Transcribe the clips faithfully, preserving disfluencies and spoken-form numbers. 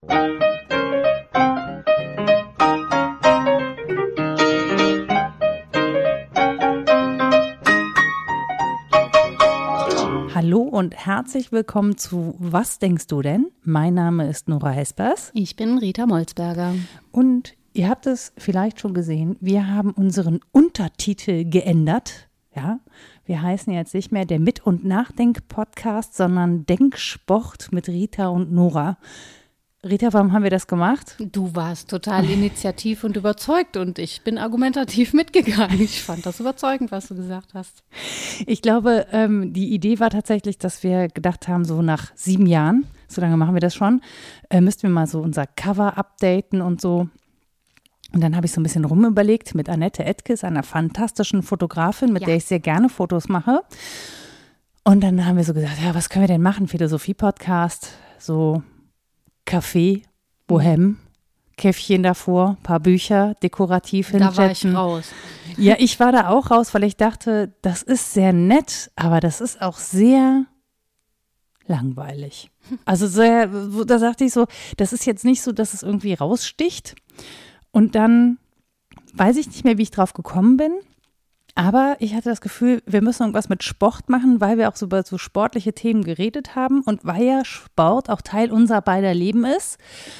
Hallo und herzlich willkommen zu Was denkst du denn? Mein Name ist Nora Hespers. Ich bin Rita Molzberger. Und ihr habt es vielleicht schon gesehen, wir haben unseren Untertitel geändert. Ja, wir heißen jetzt nicht mehr der Mit- und Nachdenk-Podcast, sondern Denksport mit Rita und Nora. Rita, warum haben wir das gemacht? Du warst total initiativ und überzeugt und ich bin argumentativ mitgegangen. Ich fand das überzeugend, was du gesagt hast. Ich glaube, ähm, die Idee war tatsächlich, dass wir gedacht haben, so nach sieben Jahren, so lange machen wir das schon, äh, müssten wir mal so unser Cover updaten und so. Und dann habe ich so ein bisschen rumüberlegt mit Annette Edkes, einer fantastischen Fotografin, mit Ja. der ich sehr gerne Fotos mache. Und dann haben wir so gesagt, ja, was können wir denn machen? Philosophie-Podcast, so Kaffee, Bohem, Käffchen davor, paar Bücher, dekorativ Da war ich hinsetzen. raus. Ja, ich war da auch raus, weil ich dachte, das ist sehr nett, aber das ist auch sehr langweilig. Also sehr, da sagte ich so, das ist jetzt nicht so, dass es irgendwie raussticht. Und dann weiß ich nicht mehr, wie ich drauf gekommen bin. Aber ich hatte das Gefühl, wir müssen irgendwas mit Sport machen, weil wir auch so über so sportliche Themen geredet haben und weil ja Sport auch Teil unserer beider Leben ist.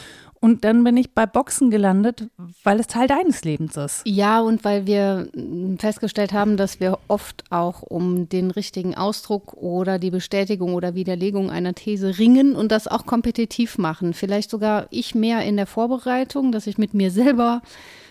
Und dann bin ich bei Boxen gelandet, weil es Teil deines Lebens ist. Ja, und weil wir festgestellt haben, dass wir oft auch um den richtigen Ausdruck oder die Bestätigung oder Widerlegung einer These ringen und das auch kompetitiv machen. Vielleicht sogar ich mehr in der Vorbereitung, dass ich mit mir selber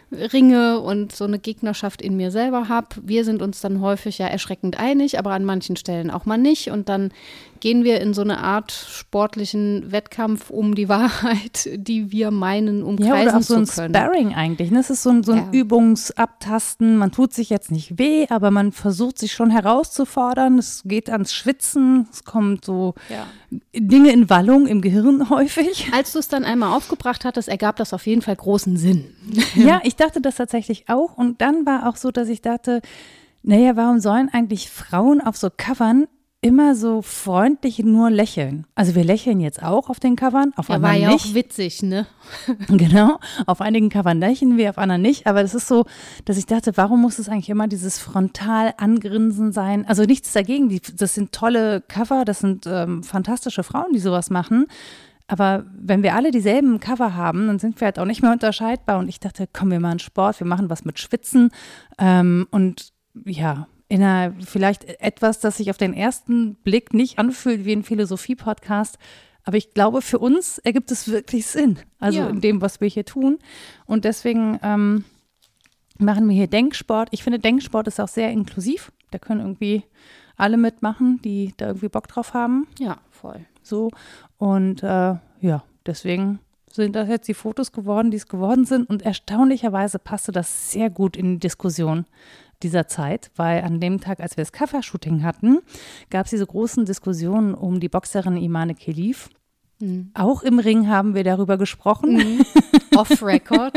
ringe und so eine Gegnerschaft in mir selber habe. Wir sind uns dann häufig ja erschreckend einig, aber an manchen Stellen auch mal nicht. Und dann gehen wir in so eine Art sportlichen Wettkampf um die Wahrheit, die wir meinen, umkreisen ja, oder auch so ein zu können. Sparring eigentlich. Ne? Es ist so ein, so ein Ja. Übungsabtasten. Man tut sich jetzt nicht weh, aber man versucht sich schon herauszufordern. Es geht ans Schwitzen. Es kommt so Ja. Dinge in Wallung im Gehirn häufig. Als du es dann einmal aufgebracht hattest, ergab das auf jeden Fall großen Sinn. Ja, ich dachte das tatsächlich auch. Und dann war auch so, dass ich dachte, naja, warum sollen eigentlich Frauen auf so Covern immer so freundlich nur lächeln? Also wir lächeln jetzt auch auf den Covern, auf Ja, anderen war ja nicht. auch witzig, ne? Genau, auf einigen Covern lächeln wir, auf anderen nicht. Aber das ist so, dass ich dachte, warum muss es eigentlich immer dieses frontal Angrinsen sein? Also nichts dagegen, die, das sind tolle Cover, das sind ähm, fantastische Frauen, die sowas machen. Aber wenn wir alle dieselben Cover haben, dann sind wir halt auch nicht mehr unterscheidbar. Und ich dachte, komm, wir machen Sport, wir machen was mit Schwitzen. Ähm, und ja, in einer, vielleicht etwas, das sich auf den ersten Blick nicht anfühlt wie ein Philosophie-Podcast. Aber ich glaube, für uns ergibt es wirklich Sinn. Also Ja. in dem, was wir hier tun. Und deswegen ähm, machen wir hier Denksport. Ich finde, Denksport ist auch sehr inklusiv. Da können irgendwie alle mitmachen, die da irgendwie Bock drauf haben. Ja, voll. So. Und äh, ja, deswegen sind das jetzt die Fotos geworden, die es geworden sind. Und erstaunlicherweise passte das sehr gut in die Diskussion dieser Zeit, weil an dem Tag, als wir das Covershooting hatten, gab es diese großen Diskussionen um die Boxerin Imane Khelif. Mhm. Auch im Ring haben wir darüber gesprochen. Mhm. Off-Record.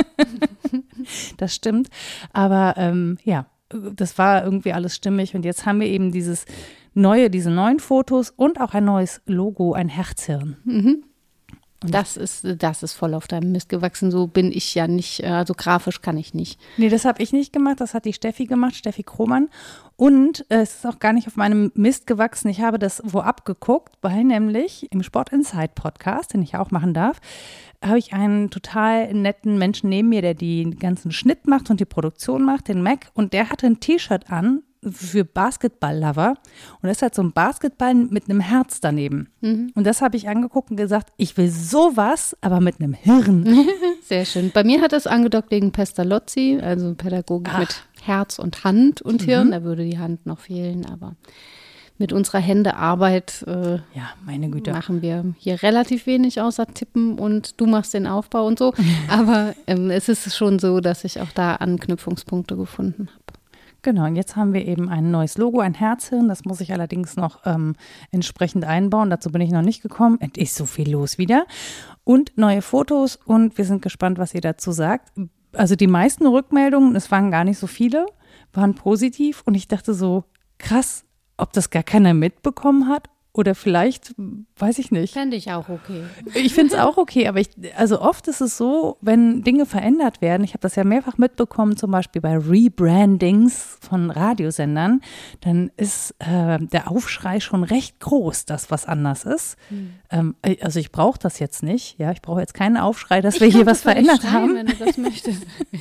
Das stimmt. Aber ähm, ja, das war irgendwie alles stimmig. Und jetzt haben wir eben dieses neue, diese neuen Fotos und auch ein neues Logo, ein Herzhirn. Mhm. Das ist, das ist voll auf deinem Mist gewachsen. So bin ich ja nicht, also grafisch kann ich nicht. Nee, das habe ich nicht gemacht, das hat die Steffi gemacht, Steffi Krohmann. Und äh, es ist auch gar nicht auf meinem Mist gewachsen. Ich habe das wo abgeguckt, weil nämlich im Sport Insight Podcast, den ich auch machen darf, habe ich einen total netten Menschen neben mir, der den ganzen Schnitt macht und die Produktion macht, den Mac. Und der hatte ein T-Shirt an für Basketball-Lover. Und das hat so ein Basketball mit einem Herz daneben. Mhm. Und das habe ich angeguckt und gesagt, ich will sowas, aber mit einem Hirn. Sehr schön. Bei mir hat das angedockt wegen Pestalozzi, also Pädagogik Ach. mit Herz und Hand und Mhm. Hirn. Da würde die Hand noch fehlen, aber mit unserer Händearbeit äh, Ja, meine Güte. machen wir hier relativ wenig außer tippen und du machst den Aufbau und so. Aber ähm, es ist schon so, dass ich auch da Anknüpfungspunkte gefunden habe. Genau, und jetzt haben wir eben ein neues Logo, ein Herzhirn. Das muss ich allerdings noch ähm, entsprechend einbauen. Dazu bin ich noch nicht gekommen. Es ist so viel los wieder. Und neue Fotos und wir sind gespannt, was ihr dazu sagt. Also die meisten Rückmeldungen, es waren gar nicht so viele, waren positiv. Und ich dachte so, krass, ob das gar keiner mitbekommen hat Oder vielleicht, weiß ich nicht. Fände ich auch okay. Ich finde es auch okay, aber ich, also oft ist es so, wenn Dinge verändert werden, ich habe das ja mehrfach mitbekommen, zum Beispiel bei Rebrandings von Radiosendern, dann ist äh, der Aufschrei schon recht groß, dass was anders ist. Hm. Ähm, also ich brauche das jetzt nicht, ja, ich brauche jetzt keinen Aufschrei, dass ich wir hier was das verändert schreien, haben. Wenn du das möchtest.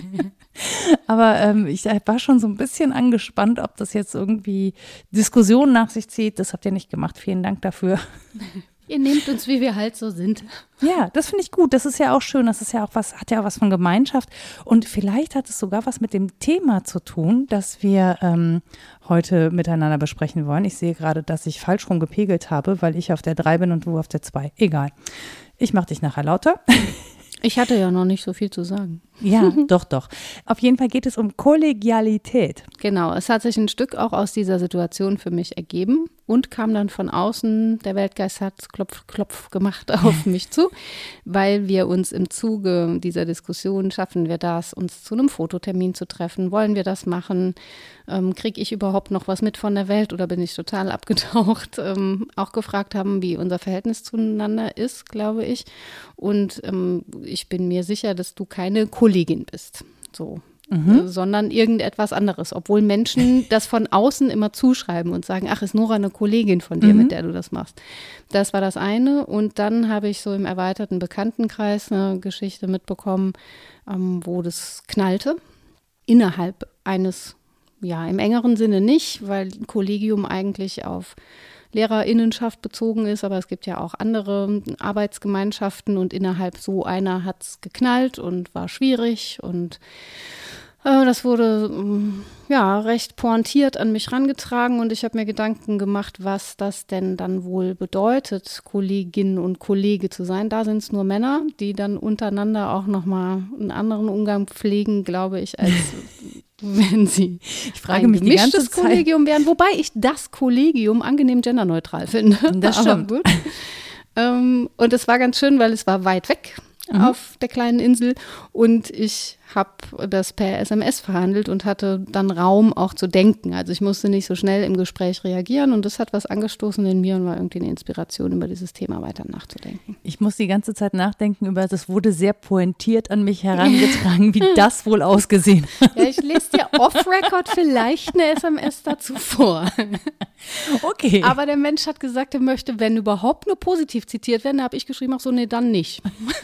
Aber ähm, ich war schon so ein bisschen angespannt, ob das jetzt irgendwie Diskussionen nach sich zieht. Das habt ihr nicht gemacht. Vielen Dank dafür. Ihr nehmt uns, wie wir halt so sind. Ja, das finde ich gut. Das ist ja auch schön. Das ist ja auch was, hat ja auch was von Gemeinschaft. Und vielleicht hat es sogar was mit dem Thema zu tun, das wir ähm, heute miteinander besprechen wollen. Ich sehe gerade, dass ich falsch rum gepegelt habe, weil ich auf der drei bin und du auf der zwei. Egal. Ich mache dich nachher lauter. Ich hatte ja noch nicht so viel zu sagen. Ja, doch, doch. Auf jeden Fall geht es um Kollegialität. Genau, es hat sich ein Stück auch aus dieser Situation für mich ergeben und kam dann von außen, der Weltgeist hat klopf, klopf gemacht auf mich zu, weil wir uns im Zuge dieser Diskussion, schaffen wir das, uns zu einem Fototermin zu treffen, wollen wir das machen, ähm, kriege ich überhaupt noch was mit von der Welt oder bin ich total abgetaucht, ähm, auch gefragt haben, wie unser Verhältnis zueinander ist, glaube ich. Und ähm, ich bin mir sicher, dass du keine Kollegin bist, so. Mhm. Sondern irgendetwas anderes, obwohl Menschen das von außen immer zuschreiben und sagen, ach, ist Nora eine Kollegin von dir, mhm. mit der du das machst. Das war das eine und dann habe ich so im erweiterten Bekanntenkreis eine Geschichte mitbekommen, ähm, wo das knallte, innerhalb eines, ja, im engeren Sinne nicht, weil Kollegium eigentlich auf LehrerInnenschaft bezogen ist, aber es gibt ja auch andere Arbeitsgemeinschaften und innerhalb so einer hat es geknallt und war schwierig und äh, das wurde ja recht pointiert an mich rangetragen und ich habe mir Gedanken gemacht, was das denn dann wohl bedeutet, Kollegin und Kollege zu sein. Da sind es nur Männer, die dann untereinander auch nochmal einen anderen Umgang pflegen, glaube ich, als wenn sie ich frage mich die ganze Zeit. Kollegium wären, wobei ich das Kollegium angenehm genderneutral finde. Das stimmt. Gut. ähm, und es war ganz schön, weil es war weit weg mhm. auf der kleinen Insel und ich habe das per S M S verhandelt und hatte dann Raum auch zu denken. Also ich musste nicht so schnell im Gespräch reagieren und das hat was angestoßen in mir und war irgendwie eine Inspiration, über dieses Thema weiter nachzudenken. Ich muss die ganze Zeit nachdenken über, das wurde sehr pointiert an mich herangetragen, wie das wohl ausgesehen hat. Ja, ich lese dir off-Record vielleicht eine S M S dazu vor. Okay. Aber der Mensch hat gesagt, er möchte, wenn überhaupt, nur positiv zitiert werden. Da habe ich geschrieben, ach so, nee, dann nicht.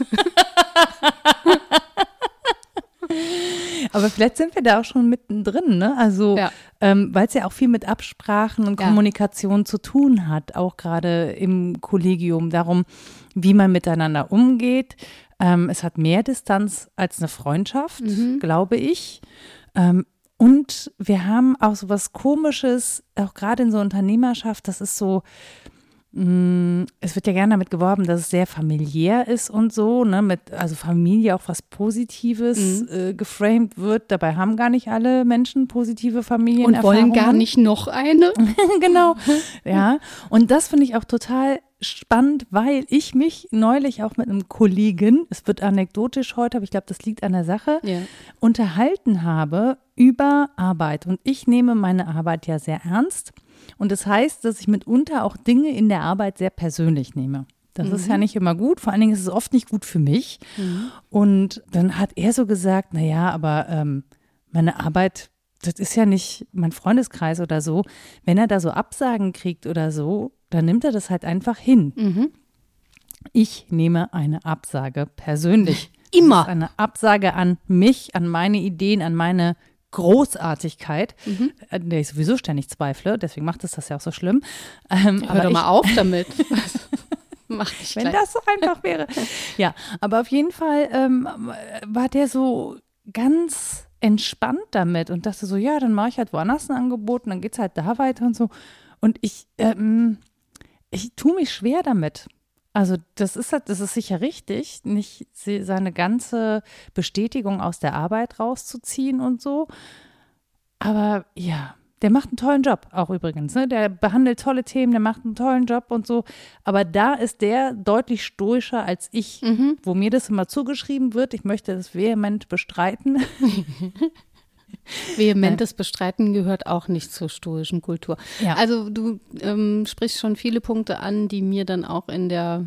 Aber vielleicht sind wir da auch schon mittendrin, ne? Also, ja. ähm, weil es ja auch viel mit Absprachen und ja. Kommunikation zu tun hat, auch gerade im Kollegium, darum, wie man miteinander umgeht. Ähm, es hat mehr Distanz als eine Freundschaft, mhm. glaube ich. Ähm, und wir haben auch so was Komisches, auch gerade in so Unternehmerschaft, das ist so, es wird ja gerne damit geworben, dass es sehr familiär ist und so, ne, mit, also Familie auch was Positives mhm. äh, geframed wird. Dabei haben gar nicht alle Menschen positive Familienerfahrungen. Und wollen gar nicht noch eine. Genau, ja. Und das finde ich auch total spannend, weil ich mich neulich auch mit einem Kollegen, es wird anekdotisch heute, aber ich glaube, das liegt an der Sache, ja. unterhalten habe über Arbeit. Und ich nehme meine Arbeit ja sehr ernst. Und das heißt, dass ich mitunter auch Dinge in der Arbeit sehr persönlich nehme. Das mhm. ist ja nicht immer gut, vor allen Dingen ist es oft nicht gut für mich. Mhm. Und dann hat er so gesagt, naja, aber ähm, meine Arbeit, das ist ja nicht mein Freundeskreis oder so. Wenn er da so Absagen kriegt oder so, dann nimmt er das halt einfach hin. Mhm. Ich nehme eine Absage persönlich. Immer. Das ist eine Absage an mich, an meine Ideen, an meine Großartigkeit, mhm. an der ich sowieso ständig zweifle, deswegen macht es das ja auch so schlimm. Ähm, Hör aber doch mal ich, auf damit. Mach ich Wenn das so einfach wäre. Ja, aber auf jeden Fall ähm, war der so ganz entspannt damit und dachte so, ja, dann mache ich halt woanders ein Angebot und dann geht es halt da weiter und so. Und ich, ähm, ich tue mich schwer damit. Also das ist halt, das ist sicher richtig, nicht seine ganze Bestätigung aus der Arbeit rauszuziehen und so. Aber ja, der macht einen tollen Job, auch übrigens. Ne? Der behandelt tolle Themen, der macht einen tollen Job und so. Aber da ist der deutlich stoischer als ich, mhm. wo mir das immer zugeschrieben wird. Ich möchte das vehement bestreiten. Vehementes Bestreiten gehört auch nicht zur stoischen Kultur. Ja. Also du ähm, sprichst schon viele Punkte an, die mir dann auch in der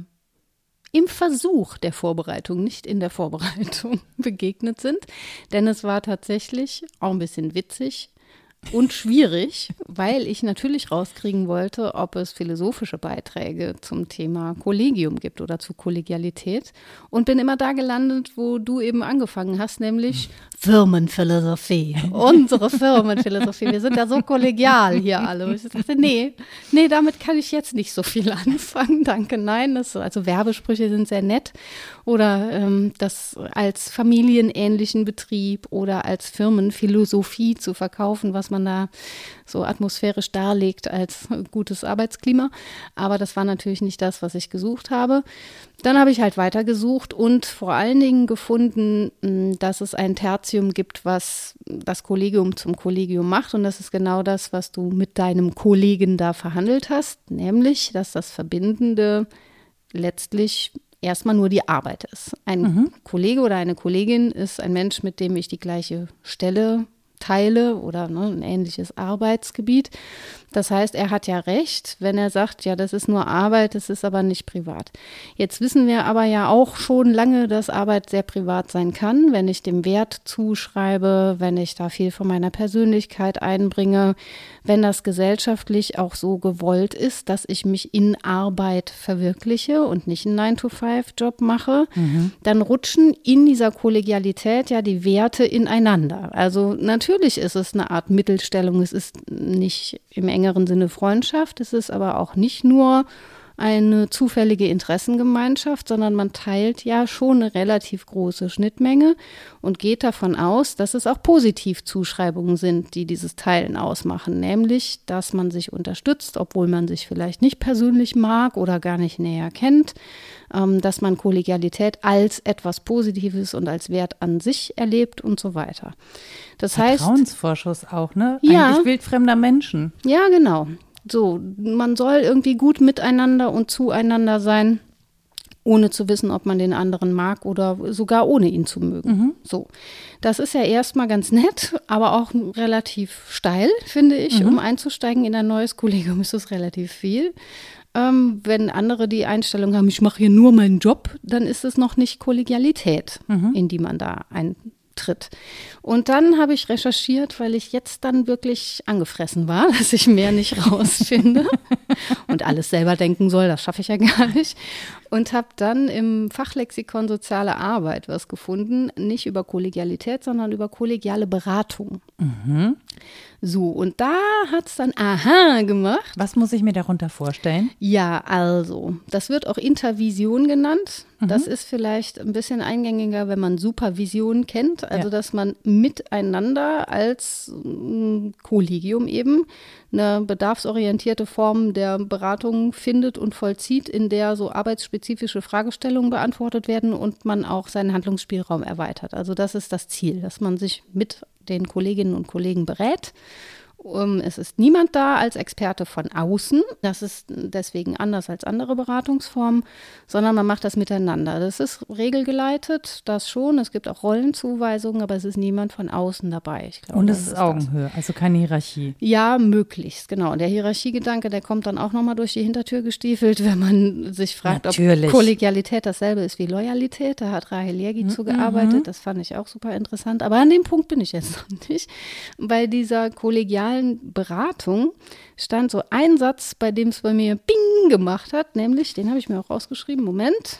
im Versuch der Vorbereitung, nicht in der Vorbereitung begegnet sind. Denn es war tatsächlich auch ein bisschen witzig und schwierig, weil ich natürlich rauskriegen wollte, ob es philosophische Beiträge zum Thema Kollegium gibt oder zu Kollegialität. Und bin immer da gelandet, wo du eben angefangen hast, nämlich Firmenphilosophie. Unsere Firmenphilosophie. Wir sind ja so kollegial hier alle. Und ich dachte, nee, nee, damit kann ich jetzt nicht so viel anfangen. Danke, nein. Das, also Werbesprüche sind sehr nett. Oder ähm, das als familienähnlichen Betrieb oder als Firmenphilosophie zu verkaufen, was man da so atmosphärisch darlegt als gutes Arbeitsklima. Aber das war natürlich nicht das, was ich gesucht habe. Dann habe ich halt weitergesucht und vor allen Dingen gefunden, dass es ein Tertium gibt, was das Kollegium zum Kollegium macht. Und das ist genau das, was du mit deinem Kollegen da verhandelt hast, nämlich, dass das Verbindende letztlich erstmal nur die Arbeit ist. Ein mhm. Kollege oder eine Kollegin ist ein Mensch, mit dem ich die gleiche Stelle teile oder ne, ein ähnliches Arbeitsgebiet. Das heißt, er hat ja recht, wenn er sagt, ja, das ist nur Arbeit, das ist aber nicht privat. Jetzt wissen wir aber ja auch schon lange, dass Arbeit sehr privat sein kann, wenn ich dem Wert zuschreibe, wenn ich da viel von meiner Persönlichkeit einbringe, wenn das gesellschaftlich auch so gewollt ist, dass ich mich in Arbeit verwirkliche und nicht einen nine to five Job mache, mhm. dann rutschen in dieser Kollegialität ja die Werte ineinander. Also natürlich ist es eine Art Mittelstellung, es ist nicht im engeren Sinne Freundschaft, es ist aber auch nicht nur eine zufällige Interessengemeinschaft, sondern man teilt ja schon eine relativ große Schnittmenge und geht davon aus, dass es auch Positivzuschreibungen sind, die dieses Teilen ausmachen, nämlich, dass man sich unterstützt, obwohl man sich vielleicht nicht persönlich mag oder gar nicht näher kennt, ähm, dass man Kollegialität als etwas Positives und als Wert an sich erlebt und so weiter. Das heißt, Vertrauensvorschuss auch, ne? Ja, eigentlich wildfremder Menschen. Ja, genau. So, man soll irgendwie gut miteinander und zueinander sein, ohne zu wissen, ob man den anderen mag oder sogar ohne ihn zu mögen. Mhm. So, das ist ja erstmal ganz nett, aber auch relativ steil, finde ich. Mhm. Um einzusteigen in ein neues Kollegium ist es relativ viel. Ähm, wenn andere die Einstellung haben, ich mache hier nur meinen Job, dann ist es noch nicht Kollegialität, mhm. in die man da eintritt. Und dann habe ich recherchiert, weil ich jetzt dann wirklich angefressen war, dass ich mehr nicht rausfinde und alles selber denken soll, das schaffe ich ja gar nicht. Und habe dann im Fachlexikon Soziale Arbeit was gefunden, nicht über Kollegialität, sondern über kollegiale Beratung. Mhm. So, und da hat es dann aha gemacht. Was muss ich mir darunter vorstellen? Ja, also, das wird auch Intervision genannt. Mhm. Das ist vielleicht ein bisschen eingängiger, wenn man Supervision kennt. Also, ja. dass man miteinander als äh, Kollegium eben eine bedarfsorientierte Form der Beratung findet und vollzieht, in der so arbeitsspezifische Fragestellungen beantwortet werden und man auch seinen Handlungsspielraum erweitert. Also das ist das Ziel, dass man sich mit den Kolleginnen und Kollegen berät. Um, es ist niemand da als Experte von außen. Das ist deswegen anders als andere Beratungsformen, sondern man macht das miteinander. Das ist regelgeleitet, das schon. Es gibt auch Rollenzuweisungen, aber es ist niemand von außen dabei. Ich glaube, und es ist Augenhöhe, das. Also keine Hierarchie. Ja, möglichst, genau. Und der Hierarchiegedanke, der kommt dann auch nochmal durch die Hintertür gestiefelt, wenn man sich fragt, Natürlich. ob Kollegialität dasselbe ist wie Loyalität. Da hat Rahel Jergi mhm. zugearbeitet. Das fand ich auch super interessant. Aber an dem Punkt bin ich jetzt noch nicht. Bei dieser kollegialen Beratung stand so ein Satz, bei dem es bei mir Bing gemacht hat, nämlich, den habe ich mir auch rausgeschrieben, Moment,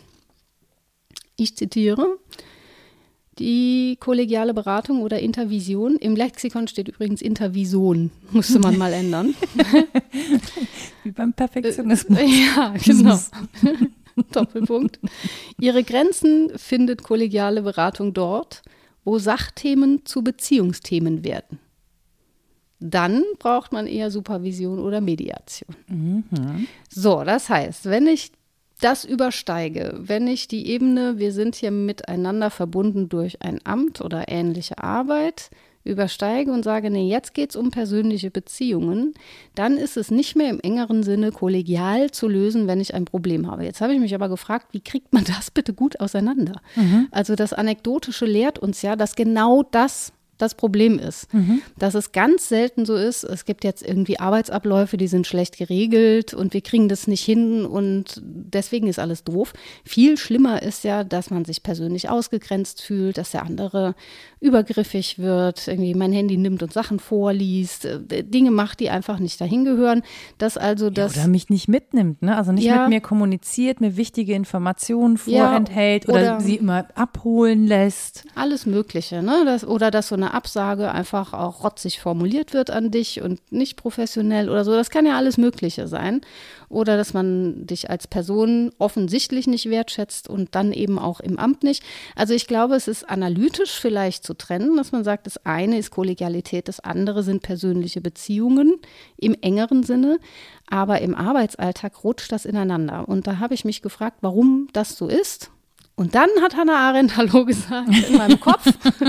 ich zitiere, die kollegiale Beratung oder Intervision, im Lexikon steht übrigens Intervison, musste man mal ändern. Wie beim Perfektionismus. Ja, genau. Doppelpunkt. Ihre Grenzen findet kollegiale Beratung dort, wo Sachthemen zu Beziehungsthemen werden. Dann braucht man eher Supervision oder Mediation. Mhm. So, das heißt, wenn ich das übersteige, wenn ich die Ebene, wir sind hier miteinander verbunden durch ein Amt oder ähnliche Arbeit, übersteige und sage, nee, jetzt geht es um persönliche Beziehungen, dann ist es nicht mehr im engeren Sinne kollegial zu lösen, wenn ich ein Problem habe. Jetzt habe ich mich aber gefragt, wie kriegt man das bitte gut auseinander? Mhm. Also das Anekdotische lehrt uns ja, dass genau das das Problem ist. Mhm. Dass es ganz selten so ist, es gibt jetzt irgendwie Arbeitsabläufe, die sind schlecht geregelt und wir kriegen das nicht hin und deswegen ist alles doof. Viel schlimmer ist ja, dass man sich persönlich ausgegrenzt fühlt, dass der andere übergriffig wird, irgendwie mein Handy nimmt und Sachen vorliest, Dinge macht, die einfach nicht dahin gehören. Dass also das ja, oder mich nicht mitnimmt, ne? Also nicht ja, mit mir kommuniziert, mir wichtige Informationen vorenthält ja, oder, oder sie immer abholen lässt. alles Mögliche, ne? Das, oder dass so eine Absage einfach auch rotzig formuliert wird an dich und nicht professionell oder so. Das kann ja alles Mögliche sein. Oder dass man dich als Person offensichtlich nicht wertschätzt und dann eben auch im Amt nicht. Also ich glaube, es ist analytisch vielleicht zu trennen, dass man sagt, das eine ist Kollegialität, das andere sind persönliche Beziehungen im engeren Sinne. Aber im Arbeitsalltag rutscht das ineinander. Und da habe ich mich gefragt, warum das so ist. Und dann hat Hannah Arendt Hallo gesagt in meinem Kopf.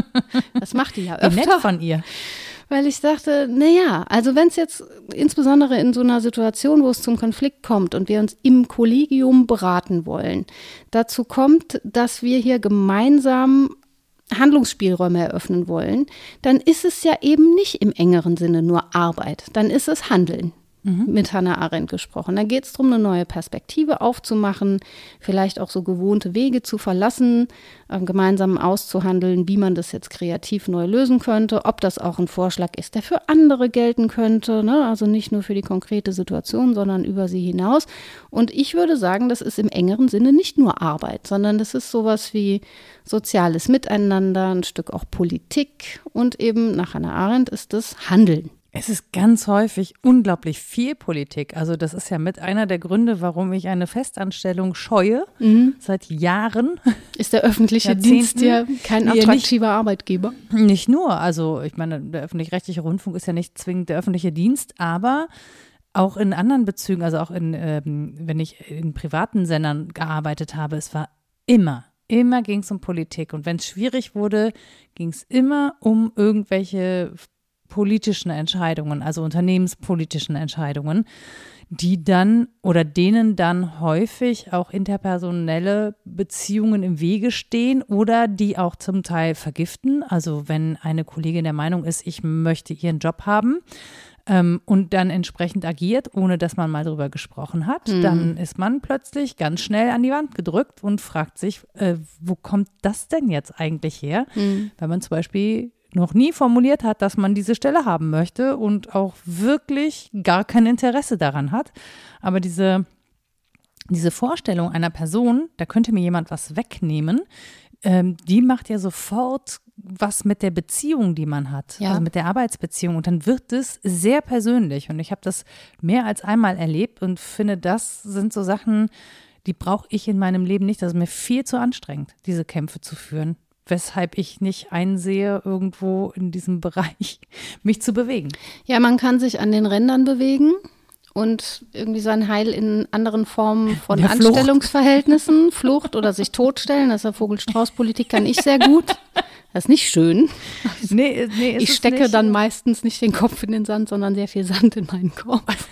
Das macht die ja öfter. Wie nett von ihr. Weil ich dachte, naja, also wenn es jetzt insbesondere in so einer Situation, wo es zum Konflikt kommt und wir uns im Kollegium beraten wollen, dazu kommt, dass wir hier gemeinsam Handlungsspielräume eröffnen wollen, dann ist es ja eben nicht im engeren Sinne nur Arbeit, dann ist es Handeln. Mhm. Mit Hannah Arendt gesprochen. Da geht es darum, eine neue Perspektive aufzumachen, vielleicht auch so gewohnte Wege zu verlassen, äh, gemeinsam auszuhandeln, wie man das jetzt kreativ neu lösen könnte, ob das auch ein Vorschlag ist, der für andere gelten könnte, ne? Also nicht nur für die konkrete Situation, sondern über sie hinaus. Und ich würde sagen, das ist im engeren Sinne nicht nur Arbeit, sondern das ist sowas wie soziales Miteinander, ein Stück auch Politik und eben nach Hannah Arendt ist das Handeln. Es ist ganz häufig unglaublich viel Politik. Also das ist ja mit einer der Gründe, warum ich eine Festanstellung scheue, mhm. seit Jahren. Ist der öffentliche Jahrzehnten. Dienst ja kein attraktiver nicht, Arbeitgeber? Nicht nur. Also ich meine, der öffentlich-rechtliche Rundfunk ist ja nicht zwingend der öffentliche Dienst, aber auch in anderen Bezügen, also auch in, ähm, wenn ich in privaten Sendern gearbeitet habe, es war immer, immer ging es um Politik. Und wenn es schwierig wurde, ging es immer um irgendwelche politischen Entscheidungen, also unternehmenspolitischen Entscheidungen, die dann oder denen dann häufig auch interpersonelle Beziehungen im Wege stehen oder die auch zum Teil vergiften. Also wenn eine Kollegin der Meinung ist, ich möchte ihren Job haben ähm, und dann entsprechend agiert, ohne dass man mal darüber gesprochen hat, mhm. dann ist man plötzlich ganz schnell an die Wand gedrückt und fragt sich, äh, wo kommt das denn jetzt eigentlich her? Mhm. Weil man zum Beispiel noch nie formuliert hat, dass man diese Stelle haben möchte und auch wirklich gar kein Interesse daran hat. Aber diese, diese Vorstellung einer Person, da könnte mir jemand was wegnehmen, ähm, die macht ja sofort was mit der Beziehung, die man hat, ja. Also mit der Arbeitsbeziehung. Und dann wird es sehr persönlich. Und ich habe das mehr als einmal erlebt und finde, das sind so Sachen, die brauche ich in meinem Leben nicht. Das ist mir viel zu anstrengend, diese Kämpfe zu führen. Weshalb ich nicht einsehe, irgendwo in diesem Bereich mich zu bewegen. Ja, man kann sich an den Rändern bewegen und irgendwie sein Heil in anderen Formen von ja, Anstellungsverhältnissen, Flucht. Flucht oder sich totstellen. Das ist ja Vogel-Strauß-Politik, kann ich sehr gut. Das ist nicht schön. Also nee, nee, ich stecke nicht. Dann meistens nicht den Kopf in den Sand, sondern sehr viel Sand in meinen Kopf.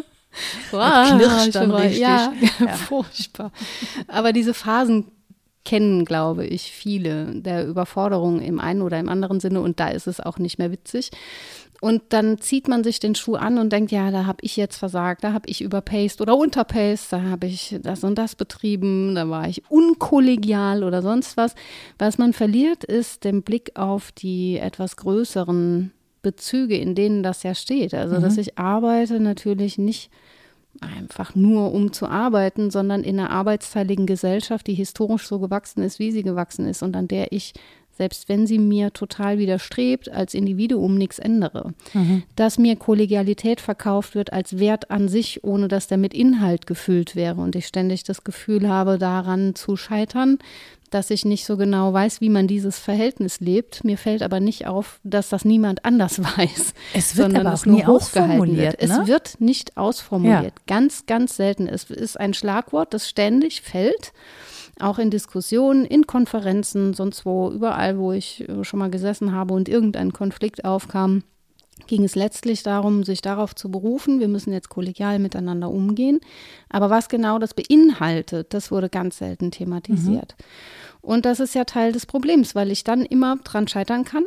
Wow, knirscht dann richtig. Ja, ja, furchtbar. Aber diese Phasen kennen, glaube ich, viele der Überforderung im einen oder im anderen Sinne und da ist es auch nicht mehr witzig. Und dann zieht man sich den Schuh an und denkt, ja, da habe ich jetzt versagt, da habe ich überpaced oder unterpaced, da habe ich das und das betrieben, da war ich unkollegial oder sonst was. Was man verliert, ist den Blick auf die etwas größeren Bezüge, in denen das ja steht. Also, mhm. dass ich arbeite natürlich nicht einfach nur um zu arbeiten, sondern in einer arbeitsteiligen Gesellschaft, die historisch so gewachsen ist, wie sie gewachsen ist und an der ich, selbst wenn sie mir total widerstrebt, als Individuum nichts ändere. Mhm. Dass mir Kollegialität verkauft wird als Wert an sich, ohne dass der mit Inhalt gefüllt wäre und ich ständig das Gefühl habe, daran zu scheitern, dass ich nicht so genau weiß, wie man dieses Verhältnis lebt. Mir fällt aber nicht auf, dass das niemand anders weiß. Es wird aber auch nie ausformuliert. Ne? Es wird nicht ausformuliert. Ja. Ganz, ganz selten. Es ist ein Schlagwort, das ständig fällt. Auch in Diskussionen, in Konferenzen, sonst wo, überall, wo ich schon mal gesessen habe und irgendein Konflikt aufkam, ging es letztlich darum, sich darauf zu berufen, wir müssen jetzt kollegial miteinander umgehen. Aber was genau das beinhaltet, das wurde ganz selten thematisiert. Mhm. Und das ist ja Teil des Problems, weil ich dann immer dran scheitern kann,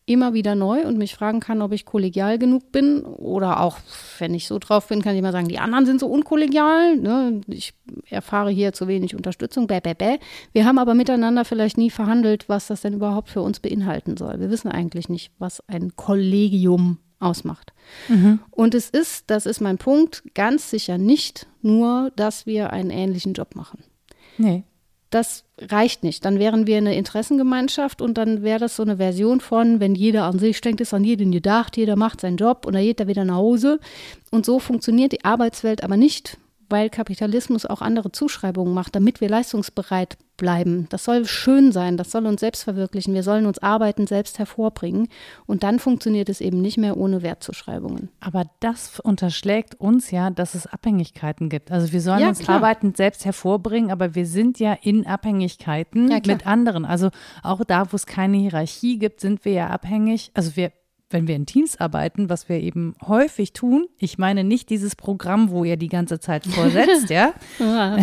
immer wieder neu und mich fragen kann, ob ich kollegial genug bin oder auch, wenn ich so drauf bin, kann ich mal sagen, die anderen sind so unkollegial, ne? Ich erfahre hier zu wenig Unterstützung, bäh, bäh, bäh. Wir haben aber miteinander vielleicht nie verhandelt, was das denn überhaupt für uns beinhalten soll. Wir wissen eigentlich nicht, was ein Kollegium ausmacht. Mhm. Und es ist, das ist mein Punkt, ganz sicher nicht nur, dass wir einen ähnlichen Job machen. Nee. Das reicht nicht. Dann wären wir eine Interessengemeinschaft und dann wäre das so eine Version von, wenn jeder an sich denkt, ist an jeden gedacht, jeder macht seinen Job und dann geht er wieder nach Hause. Und so funktioniert die Arbeitswelt aber nicht, weil Kapitalismus auch andere Zuschreibungen macht, damit wir leistungsbereit bleiben. Das soll schön sein, das soll uns selbst verwirklichen. Wir sollen uns Arbeiten selbst hervorbringen und dann funktioniert es eben nicht mehr ohne Wertzuschreibungen. Aber das unterschlägt uns ja, dass es Abhängigkeiten gibt. Also wir sollen ja, uns klar. Arbeiten selbst hervorbringen, aber wir sind ja in Abhängigkeiten ja, mit anderen. Also auch da, wo es keine Hierarchie gibt, sind wir ja abhängig. Also wir wenn wir in Teams arbeiten, was wir eben häufig tun, ich meine nicht dieses Programm, wo ihr die ganze Zeit vorsetzt, ja. ja.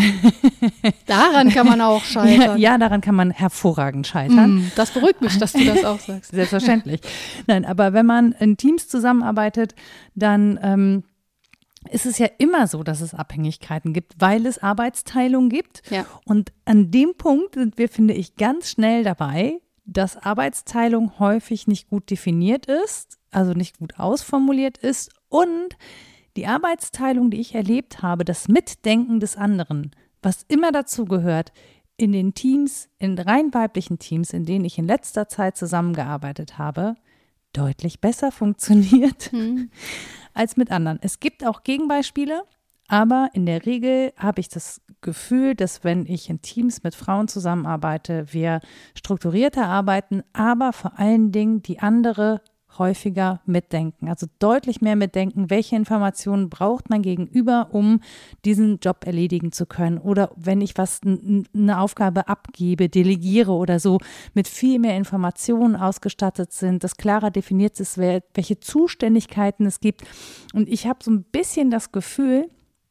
Daran kann man auch scheitern. Ja, ja, daran kann man hervorragend scheitern. Das beruhigt mich, dass du das auch sagst. Selbstverständlich. Nein, aber wenn man in Teams zusammenarbeitet, dann ähm, ist es ja immer so, dass es Abhängigkeiten gibt, weil es Arbeitsteilung gibt. Ja. Und an dem Punkt sind wir, finde ich, ganz schnell dabei, dass Arbeitsteilung häufig nicht gut definiert ist, also nicht gut ausformuliert ist und die Arbeitsteilung, die ich erlebt habe, das Mitdenken des anderen, was immer dazu gehört, in den Teams, in rein weiblichen Teams, in denen ich in letzter Zeit zusammengearbeitet habe, deutlich besser funktioniert hm. als mit anderen. Es gibt auch Gegenbeispiele, aber in der Regel habe ich das Gefühl, dass wenn ich in Teams mit Frauen zusammenarbeite, wir strukturierter arbeiten, aber vor allen Dingen die andere häufiger mitdenken. Also deutlich mehr mitdenken, welche Informationen braucht mein Gegenüber, um diesen Job erledigen zu können. Oder wenn ich was, eine Aufgabe abgebe, delegiere oder so, mit viel mehr Informationen ausgestattet sind, dass klarer definiert ist, welche Zuständigkeiten es gibt. Und ich habe so ein bisschen das Gefühl,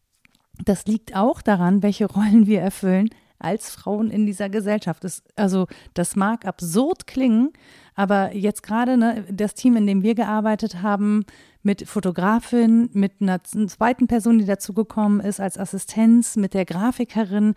das liegt auch daran, welche Rollen wir erfüllen als Frauen in dieser Gesellschaft. Das, also das mag absurd klingen, aber jetzt gerade ne, das Team, in dem wir gearbeitet haben, mit Fotografin, mit einer zweiten Person, die dazugekommen ist als Assistenz, mit der Grafikerin,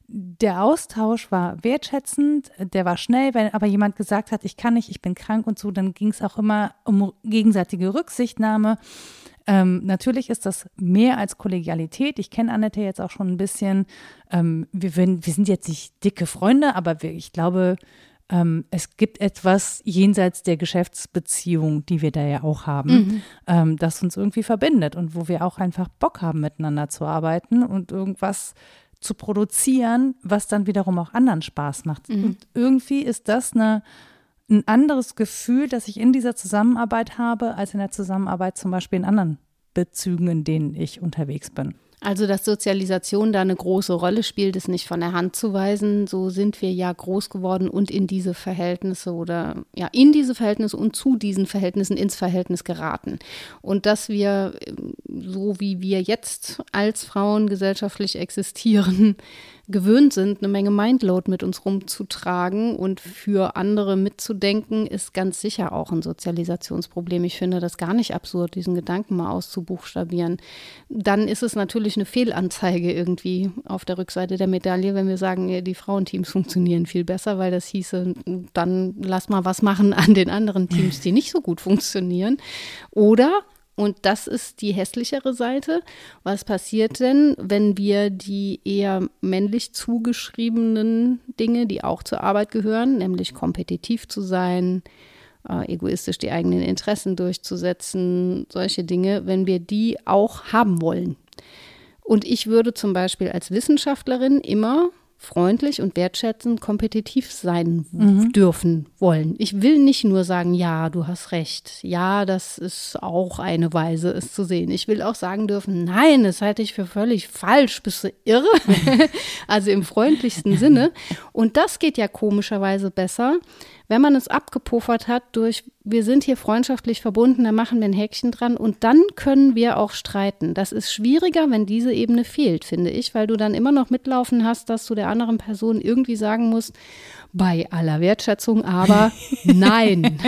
der Austausch war wertschätzend, der war schnell, wenn aber jemand gesagt hat, ich kann nicht, ich bin krank und so, dann ging es auch immer um gegenseitige Rücksichtnahme. Ähm, natürlich ist das mehr als Kollegialität. Ich kenne Annette jetzt auch schon ein bisschen. Ähm, wir, wir sind jetzt nicht dicke Freunde, aber wir, ich glaube, ähm, es gibt etwas jenseits der Geschäftsbeziehung, die wir da ja auch haben, mhm. ähm, das uns irgendwie verbindet und wo wir auch einfach Bock haben, miteinander zu arbeiten und irgendwas zu produzieren, was dann wiederum auch anderen Spaß macht. Mhm. Und irgendwie ist das eine ein anderes Gefühl, das ich in dieser Zusammenarbeit habe, als in der Zusammenarbeit zum Beispiel in anderen Bezügen, in denen ich unterwegs bin. Also, dass Sozialisation da eine große Rolle spielt, ist nicht von der Hand zu weisen. So sind wir ja groß geworden und in diese Verhältnisse oder ja, in diese Verhältnisse und zu diesen Verhältnissen ins Verhältnis geraten. Und dass wir, so wie wir jetzt als Frauen gesellschaftlich existieren, gewöhnt sind, eine Menge Mindload mit uns rumzutragen und für andere mitzudenken, ist ganz sicher auch ein Sozialisationsproblem. Ich finde das gar nicht absurd, diesen Gedanken mal auszubuchstabieren. Dann ist es natürlich eine Fehlanzeige irgendwie auf der Rückseite der Medaille, wenn wir sagen, die Frauenteams funktionieren viel besser, weil das hieße, dann lass mal was machen an den anderen Teams, die nicht so gut funktionieren. Oder und das ist die hässlichere Seite. Was passiert denn, wenn wir die eher männlich zugeschriebenen Dinge, die auch zur Arbeit gehören, nämlich kompetitiv zu sein, äh, egoistisch die eigenen Interessen durchzusetzen, solche Dinge, wenn wir die auch haben wollen? Und ich würde zum Beispiel als Wissenschaftlerin immer freundlich und wertschätzend kompetitiv sein mhm. dürfen wollen. Ich will nicht nur sagen, ja, du hast recht. Ja, das ist auch eine Weise, es zu sehen. Ich will auch sagen dürfen, nein, das halte ich für völlig falsch. Bist du irre? Also im freundlichsten Sinne. Und das geht ja komischerweise besser, wenn man es abgepuffert hat durch wir sind hier freundschaftlich verbunden, da machen wir ein Häkchen dran und dann können wir auch streiten. Das ist schwieriger, wenn diese Ebene fehlt, finde ich, weil du dann immer noch mitlaufen hast, dass du der anderen Person irgendwie sagen musst, bei aller Wertschätzung, aber nein.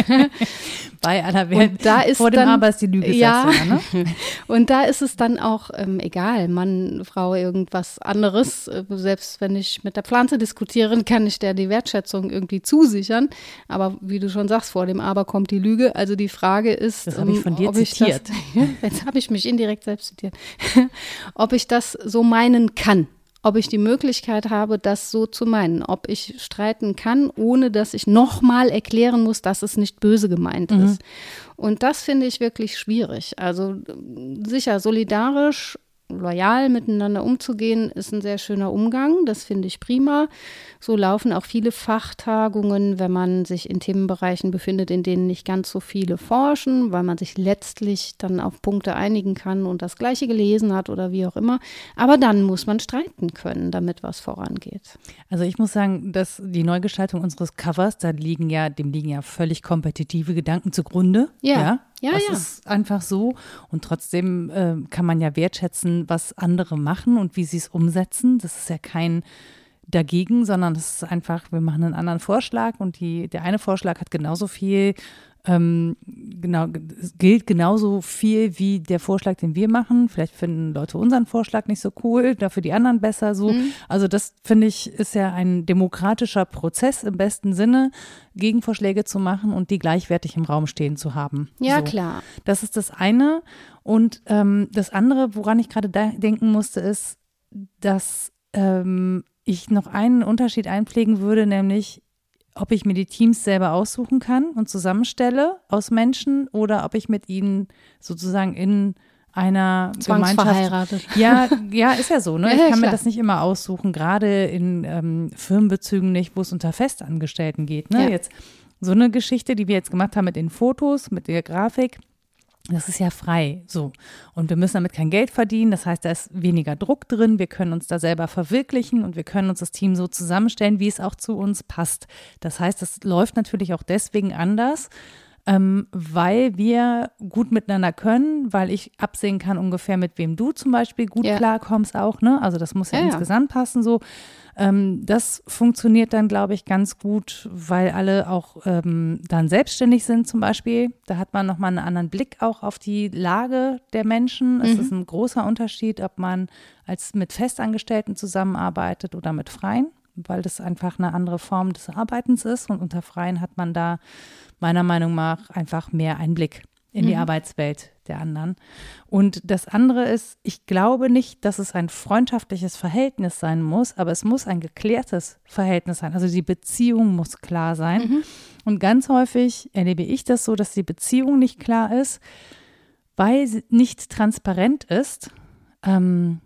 Bei aller Wertschätzung. Da ist vor dem dann, Aber ist die Lüge. Ja, ja, ne? Und da ist es dann auch ähm, egal, Mann, Frau, irgendwas anderes. Selbst wenn ich mit der Pflanze diskutiere, kann ich der die Wertschätzung irgendwie zusichern. Aber wie du schon sagst, vor dem Aber kommt die Lüge. Also die Frage ist, das habe ich von dir ob ich zitiert. Das, jetzt habe ich mich indirekt selbst zitiert, ob ich das so meinen kann. Ob ich die Möglichkeit habe, das so zu meinen, ob ich streiten kann, ohne dass ich nochmal erklären muss, dass es nicht böse gemeint Mhm. ist. Und das finde ich wirklich schwierig. Also sicher, solidarisch, loyal miteinander umzugehen, ist ein sehr schöner Umgang. Das finde ich prima. So laufen auch viele Fachtagungen, wenn man sich in Themenbereichen befindet, in denen nicht ganz so viele forschen, weil man sich letztlich dann auf Punkte einigen kann und das Gleiche gelesen hat oder wie auch immer. Aber dann muss man streiten können, damit was vorangeht. Also ich muss sagen, dass die Neugestaltung unseres Covers, da liegen ja, dem liegen ja völlig kompetitive Gedanken zugrunde. Ja. ja? Ja, das ja. ist einfach so. Und trotzdem äh, kann man ja wertschätzen, was andere machen und wie sie es umsetzen. Das ist ja kein dagegen, sondern das ist einfach, wir machen einen anderen Vorschlag und die, der eine Vorschlag hat genauso viel, ähm, genau, es gilt genauso viel wie der Vorschlag, den wir machen. Vielleicht finden Leute unseren Vorschlag nicht so cool, dafür die anderen besser so. Mhm. Also das, finde ich, ist ja ein demokratischer Prozess im besten Sinne, Gegenvorschläge zu machen und die gleichwertig im Raum stehen zu haben. Ja, so. klar. Das ist das eine. Und ähm, das andere, woran ich gerade da denken musste, ist, dass ähm, ich noch einen Unterschied einpflegen würde, nämlich ob ich mir die Teams selber aussuchen kann und zusammenstelle aus Menschen oder ob ich mit ihnen sozusagen in einer Zwangsverheiratet. Gemeinschaft. Ja, ja, ist ja so, ne? Ja, Ich ja, kann mir klar. das nicht immer aussuchen, gerade in ähm, Firmenbezügen nicht, wo es unter Festangestellten geht. Ne? Ja. Jetzt so eine Geschichte, die wir jetzt gemacht haben mit den Fotos, mit der Grafik. Das ist ja frei, so. Und wir müssen damit kein Geld verdienen. Das heißt, da ist weniger Druck drin. Wir können uns da selber verwirklichen und wir können uns das Team so zusammenstellen, wie es auch zu uns passt. Das heißt, das läuft natürlich auch deswegen anders, ähm, weil wir gut miteinander können, weil ich absehen kann ungefähr, mit wem du zum Beispiel gut Ja. klarkommst auch, ne? Also das muss ja, Ja, ja. insgesamt passen so. Ähm, das funktioniert dann, glaube ich, ganz gut, weil alle auch ähm, dann selbstständig sind zum Beispiel. Da hat man nochmal einen anderen Blick auch auf die Lage der Menschen. Es Mhm. ist ein großer Unterschied, ob man als mit Festangestellten zusammenarbeitet oder mit Freien, weil das einfach eine andere Form des Arbeitens ist. Und unter Freien hat man da meiner Meinung nach einfach mehr Einblick in die Mhm. Arbeitswelt der anderen. Und das andere ist, ich glaube nicht, dass es ein freundschaftliches Verhältnis sein muss, aber es muss ein geklärtes Verhältnis sein. Also die Beziehung muss klar sein. Mhm. Und ganz häufig erlebe ich das so, dass die Beziehung nicht klar ist, weil sie nicht transparent ist, ähm,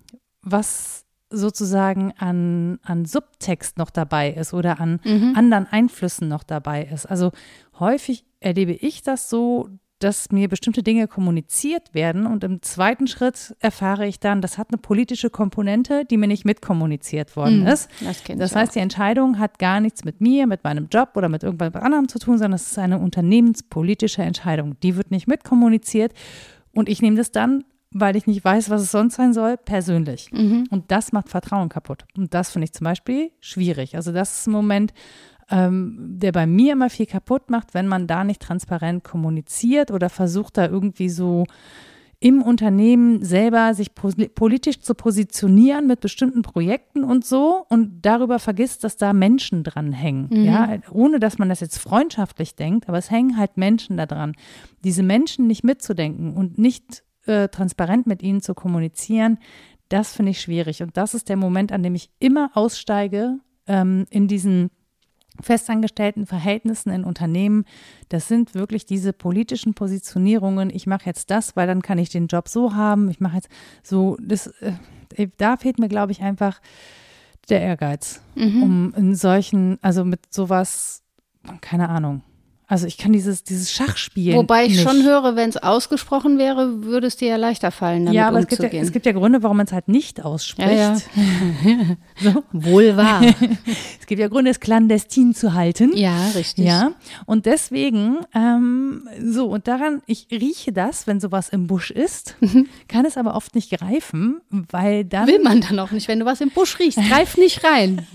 was sozusagen an, an Subtext noch dabei ist oder an Mhm. anderen Einflüssen noch dabei ist. Also häufig erlebe ich das so, dass mir bestimmte Dinge kommuniziert werden und im zweiten Schritt erfahre ich dann, das hat eine politische Komponente, die mir nicht mitkommuniziert worden Mhm. ist. Das kenn Das ich heißt, auch. die Entscheidung hat gar nichts mit mir, mit meinem Job oder mit irgendwas anderem zu tun, sondern es ist eine unternehmenspolitische Entscheidung. Die wird nicht mitkommuniziert und ich nehme das dann, weil ich nicht weiß, was es sonst sein soll, persönlich. Mhm. Und das macht Vertrauen kaputt. Und das finde ich zum Beispiel schwierig. Also das ist ein Moment, ähm, der bei mir immer viel kaputt macht, wenn man da nicht transparent kommuniziert oder versucht da irgendwie so im Unternehmen selber sich pos- politisch zu positionieren mit bestimmten Projekten und so und darüber vergisst, dass da Menschen dran hängen. Mhm. Ja, ohne dass man das jetzt freundschaftlich denkt, aber es hängen halt Menschen da dran. Diese Menschen nicht mitzudenken und nicht äh, transparent mit ihnen zu kommunizieren, das finde ich schwierig. Und das ist der Moment, an dem ich immer aussteige ähm, in diesen festangestellten Verhältnissen in Unternehmen. Das sind wirklich diese politischen Positionierungen. Ich mache jetzt das, weil dann kann ich den Job so haben. Ich mache jetzt so, das, äh, da fehlt mir, glaube ich, einfach der Ehrgeiz, Mhm. um in solchen, also mit sowas, keine Ahnung. Also ich kann dieses, dieses Schachspielen Wobei ich nicht. schon höre, wenn es ausgesprochen wäre, würde es dir ja leichter fallen, damit ja, aber es gibt umzugehen. ja, es gibt ja Gründe, warum man es halt nicht ausspricht. Ja, ja. So. Wohl wahr. Es gibt ja Gründe, es clandestin zu halten. Ja, richtig. Ja, und deswegen, ähm, so, und daran, ich rieche das, wenn sowas im Busch ist, kann es aber oft nicht greifen, weil dann. Will man dann auch nicht, wenn du was im Busch riechst, greif nicht rein.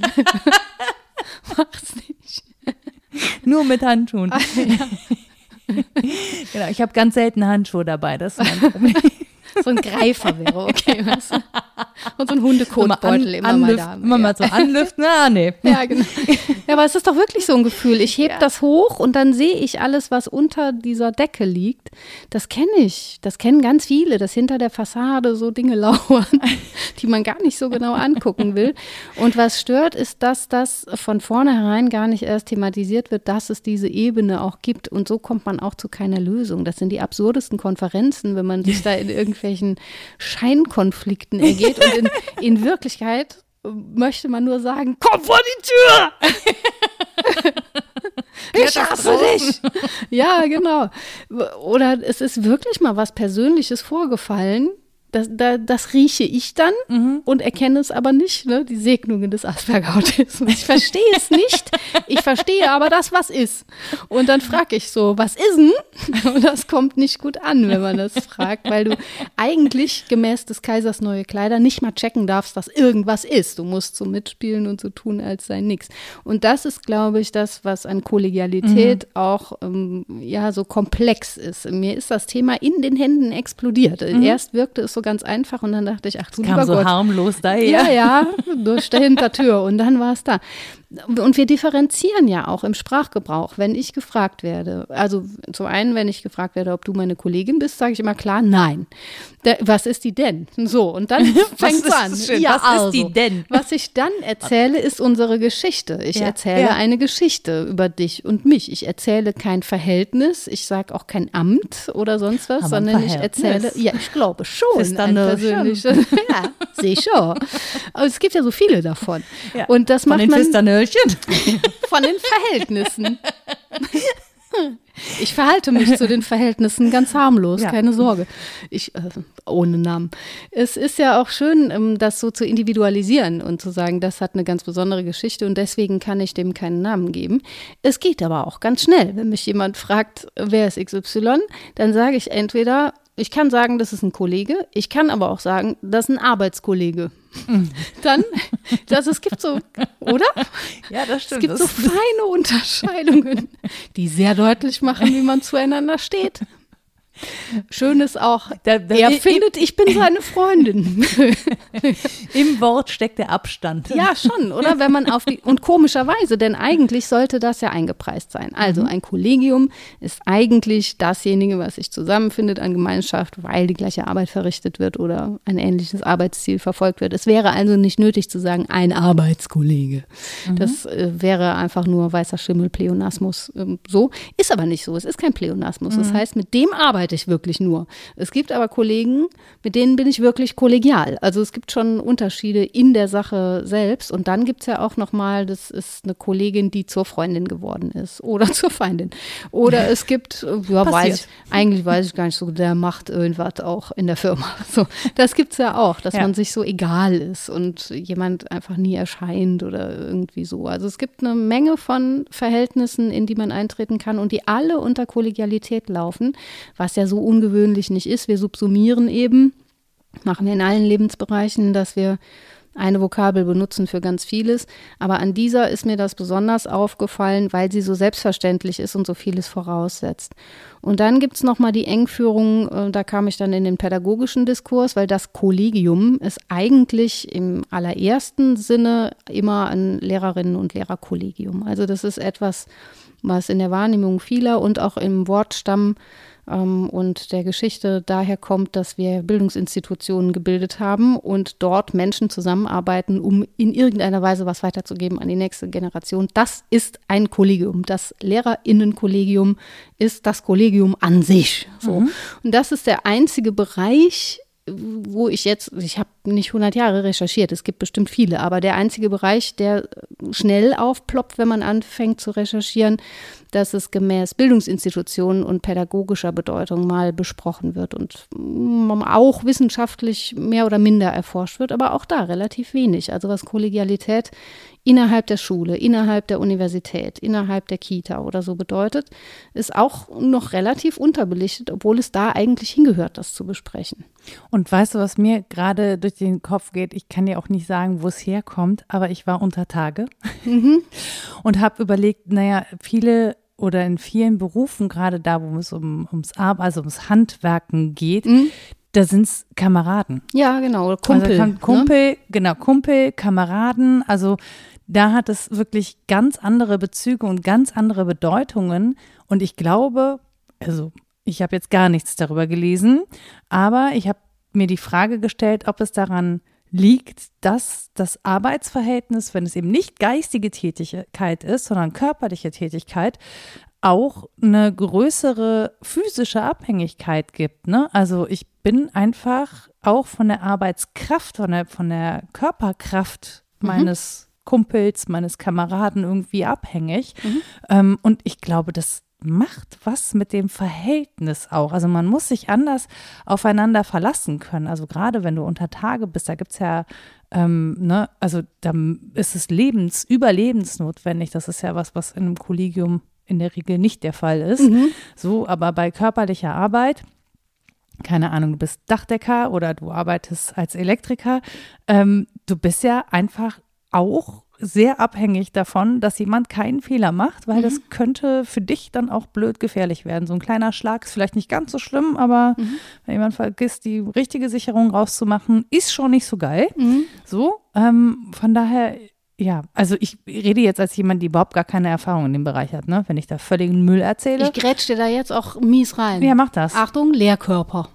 Mach's nicht. Nur mit Handschuhen. Ah, ja. Genau, ich habe ganz selten Handschuhe dabei, das ist mein Problem. So ein Greifer wäre okay, weißt du? Und so ein Hundekotbeutel immer anlüften, mal da. Immer ja. mal so anlüften, ah nee. Ja, genau. Ja, aber es ist doch wirklich so ein Gefühl. Ich hebe Ja. das hoch und dann sehe ich alles, was unter dieser Decke liegt. Das kenne ich. Das kennen ganz viele, dass hinter der Fassade so Dinge lauern, die man gar nicht so genau angucken will. Und was stört, ist, dass das von vornherein gar nicht erst thematisiert wird, dass es diese Ebene auch gibt. Und so kommt man auch zu keiner Lösung. Das sind die absurdesten Konferenzen, wenn man sich da in irgendwelchen Scheinkonflikten ergeht. Und in, in Wirklichkeit möchte man nur sagen, komm vor die Tür! Ich hasse dich! Ja, genau. Oder es ist wirklich mal was Persönliches vorgefallen. Das, das, das rieche ich dann mhm. und erkenne es aber nicht, ne? Die Segnungen des Asperger-Autismus. Ich verstehe es nicht, ich verstehe aber das, was ist. Und dann frage ich so, was ist denn? Und das kommt nicht gut an, wenn man das fragt, weil du eigentlich gemäß des Kaisers neue Kleider nicht mal checken darfst, dass irgendwas ist. Du musst so mitspielen und so tun, als sei nichts. Und das ist, glaube ich, das, was an Kollegialität mhm. auch ähm, ja, so komplex ist. Mir ist das Thema in den Händen explodiert. Mhm. Erst wirkte es so ganz einfach und dann dachte ich, ach du lieber Gott. Kam so harmlos daher. Ja, ja, durch der Hintertür und dann war es da. Und wir differenzieren ja auch im Sprachgebrauch, wenn ich gefragt werde. Also zum einen, wenn ich gefragt werde, ob du meine Kollegin bist, sage ich immer klar, nein. Der, was ist die denn? So, und dann fängt es an. Schön. Ja, was also, ist die denn? Was ich dann erzähle, ist unsere Geschichte. Ich ja, erzähle ja. eine Geschichte über dich und mich. Ich erzähle kein Verhältnis, ich sage auch kein Amt oder sonst was, Aber sondern ich erzähle, ja, ich glaube schon, ist dann ein eine persönliches, ja, sicher. Aber es gibt ja so viele davon. Ja. Und das Von macht den man Fisternöllchen. von den Verhältnissen. Ich verhalte mich zu den Verhältnissen ganz harmlos, ja. keine Sorge. Ich, äh, ohne Namen. Es ist ja auch schön, ähm, das so zu individualisieren und zu sagen, das hat eine ganz besondere Geschichte und deswegen kann ich dem keinen Namen geben. Es geht aber auch ganz schnell. Wenn mich jemand fragt, wer ist X Y, dann sage ich entweder, ich kann sagen, das ist ein Kollege, ich kann aber auch sagen, das ist ein Arbeitskollege. Dann, also es gibt so, oder? Ja, das stimmt. Es gibt so feine Unterscheidungen, die sehr deutlich machen, wie man zueinander steht. Schön ist auch, da, da, er ich, findet, ich bin seine Freundin. Im Wort steckt der Abstand. Ja, schon, oder? Wenn man auf die, und komischerweise, denn eigentlich sollte das ja eingepreist sein. Also ein Kollegium ist eigentlich dasjenige, was sich zusammenfindet an Gemeinschaft, weil die gleiche Arbeit verrichtet wird oder ein ähnliches Arbeitsziel verfolgt wird. Es wäre also nicht nötig zu sagen, ein Arbeitskollege. Mhm. Das äh, wäre einfach nur weißer Schimmel, Pleonasmus. Ähm, so. Ist aber nicht so. Es ist kein Pleonasmus. Mhm. Das heißt, mit dem arbeite ich wirklich nur. Es gibt aber Kollegen, mit denen bin ich wirklich kollegial. Also es gibt schon Unterschiede in der Sache selbst. Und dann gibt es ja auch nochmal, das ist eine Kollegin, die zur Freundin geworden ist oder zur Feindin. Oder es gibt, ja, weiß ich, eigentlich weiß ich gar nicht so, der macht irgendwas auch in der Firma. So, das gibt es ja auch, dass ja. man sich so egal ist und jemand einfach nie erscheint oder irgendwie so. Also es gibt eine Menge von Verhältnissen, in die man eintreten kann und die alle unter Kollegialität laufen, was ja so ungewöhnlich nicht ist. Wir subsumieren eben, machen wir in allen Lebensbereichen, dass wir eine Vokabel benutzen für ganz vieles. Aber an dieser ist mir das besonders aufgefallen, weil sie so selbstverständlich ist und so vieles voraussetzt. Und dann gibt es nochmal die Engführung, da kam ich dann in den pädagogischen Diskurs, weil das Kollegium ist eigentlich im allerersten Sinne immer ein Lehrerinnen- und Lehrerkollegium. Also das ist etwas, was in der Wahrnehmung vieler und auch im Wortstamm und der Geschichte daher kommt, dass wir Bildungsinstitutionen gebildet haben und dort Menschen zusammenarbeiten, um in irgendeiner Weise was weiterzugeben an die nächste Generation. Das ist ein Kollegium. Das LehrerInnenkollegium ist das Kollegium an sich. So. Mhm. Und das ist der einzige Bereich, wo ich jetzt, ich habe nicht hundert Jahre recherchiert, es gibt bestimmt viele, aber der einzige Bereich, der schnell aufploppt, wenn man anfängt zu recherchieren, dass es gemäß Bildungsinstitutionen und pädagogischer Bedeutung mal besprochen wird und auch wissenschaftlich mehr oder minder erforscht wird, aber auch da relativ wenig. Also was Kollegialität innerhalb der Schule, innerhalb der Universität, innerhalb der Kita oder so bedeutet, ist auch noch relativ unterbelichtet, obwohl es da eigentlich hingehört, das zu besprechen. Und weißt du, was mir gerade durch den Kopf geht? Ich kann dir auch nicht sagen, wo es herkommt, aber ich war unter Tage mhm. und habe überlegt, naja, viele oder in vielen Berufen, gerade da, wo es um, ums Arbeiten, also ums Handwerken geht, mhm. da sind es Kameraden. Ja, genau, Kumpel. Also Kumpel, ne? Genau, Kumpel, Kameraden, also da hat es wirklich ganz andere Bezüge und ganz andere Bedeutungen. Und ich glaube, also ich habe jetzt gar nichts darüber gelesen, aber ich habe mir die Frage gestellt, ob es daran liegt, dass das Arbeitsverhältnis, wenn es eben nicht geistige Tätigkeit ist, sondern körperliche Tätigkeit, auch eine größere physische Abhängigkeit gibt. Ne? Also ich bin einfach auch von der Arbeitskraft, von der, von der Körperkraft mhm. meines Kumpels, meines Kameraden irgendwie abhängig. Mhm. Ähm, und ich glaube, das macht was mit dem Verhältnis auch. Also man muss sich anders aufeinander verlassen können. Also gerade wenn du unter Tage bist, da gibt es ja, ähm, ne, also da ist es lebens-, überlebensnotwendig. Das ist ja was, was in einem Kollegium in der Regel nicht der Fall ist. Mhm. So, aber bei körperlicher Arbeit, keine Ahnung, du bist Dachdecker oder du arbeitest als Elektriker, ähm, du bist ja einfach auch sehr abhängig davon, dass jemand keinen Fehler macht, weil mhm. das könnte für dich dann auch blöd gefährlich werden. So ein kleiner Schlag ist vielleicht nicht ganz so schlimm, aber mhm. wenn jemand vergisst, die richtige Sicherung rauszumachen, ist schon nicht so geil. Mhm. So, ähm, von daher, ja, also ich rede jetzt als jemand, die überhaupt gar keine Erfahrung in dem Bereich hat, ne? Wenn ich da völligen Müll erzähle. Ich grätsch dir da jetzt auch mies rein. Ja, mach das. Achtung, Lehrkörper.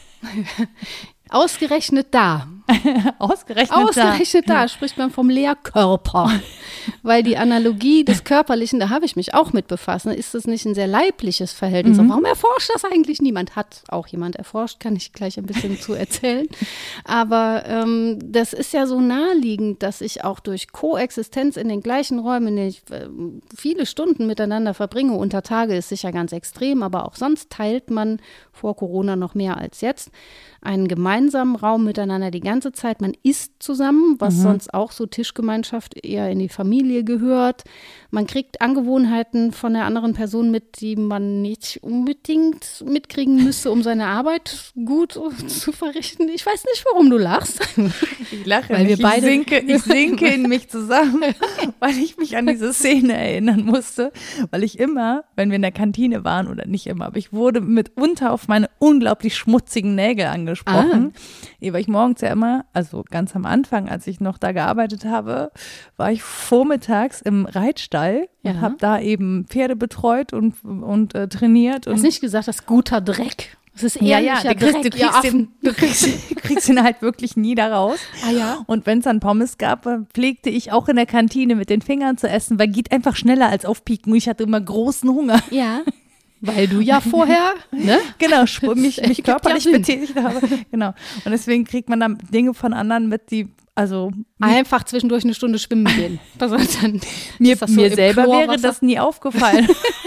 Ausgerechnet da. Ausgerechnet, Ausgerechnet da. da ja. spricht man vom Lehrkörper. Weil die Analogie des Körperlichen, da habe ich mich auch mit befasst, ne, ist das nicht ein sehr leibliches Verhältnis? Mhm. Und warum erforscht das eigentlich niemand? Hat auch jemand erforscht, kann ich gleich ein bisschen zu erzählen. Aber ähm, das ist ja so naheliegend, dass ich auch durch Koexistenz in den gleichen Räumen, in denen ich äh, viele Stunden miteinander verbringe, unter Tage ist sicher ganz extrem, aber auch sonst teilt man vor Corona noch mehr als jetzt einen gemeinsamen Raum miteinander die ganze Zeit. Man isst zusammen, was mhm. sonst auch so Tischgemeinschaft eher in die Familie gehört. Man kriegt Angewohnheiten von der anderen Person mit, die man nicht unbedingt mitkriegen müsste, um seine Arbeit gut zu verrichten. Ich weiß nicht, warum du lachst. Ich lache, weil wir beide ich sinke, ich sinke in mich zusammen, weil ich mich an diese Szene erinnern musste, weil ich immer, wenn wir in der Kantine waren oder nicht immer, aber ich wurde mitunter auf meine unglaublich schmutzigen Nägel angesprochen. gesprochen, ah. weil ich morgens ja immer, also ganz am Anfang, als ich noch da gearbeitet habe, war ich vormittags im Reitstall ja. und habe da eben Pferde betreut und, und äh, trainiert. Du hast nicht gesagt, das ist guter Dreck. Das ist ja, ja, du kriegst, du, kriegst den, du, kriegst, du kriegst ihn halt wirklich nie da raus. Ah, ja? Und wenn es dann Pommes gab, pflegte ich auch in der Kantine mit den Fingern zu essen, weil geht einfach schneller als aufpieken und ich hatte immer großen Hunger. Ja. Weil du ja vorher, ne? Genau, mich, mich körperlich ja betätigt habe. Genau. Und deswegen kriegt man dann Dinge von anderen mit, die, also. Einfach zwischendurch eine Stunde schwimmen gehen. Dann, mir so mir selber wäre das nie aufgefallen.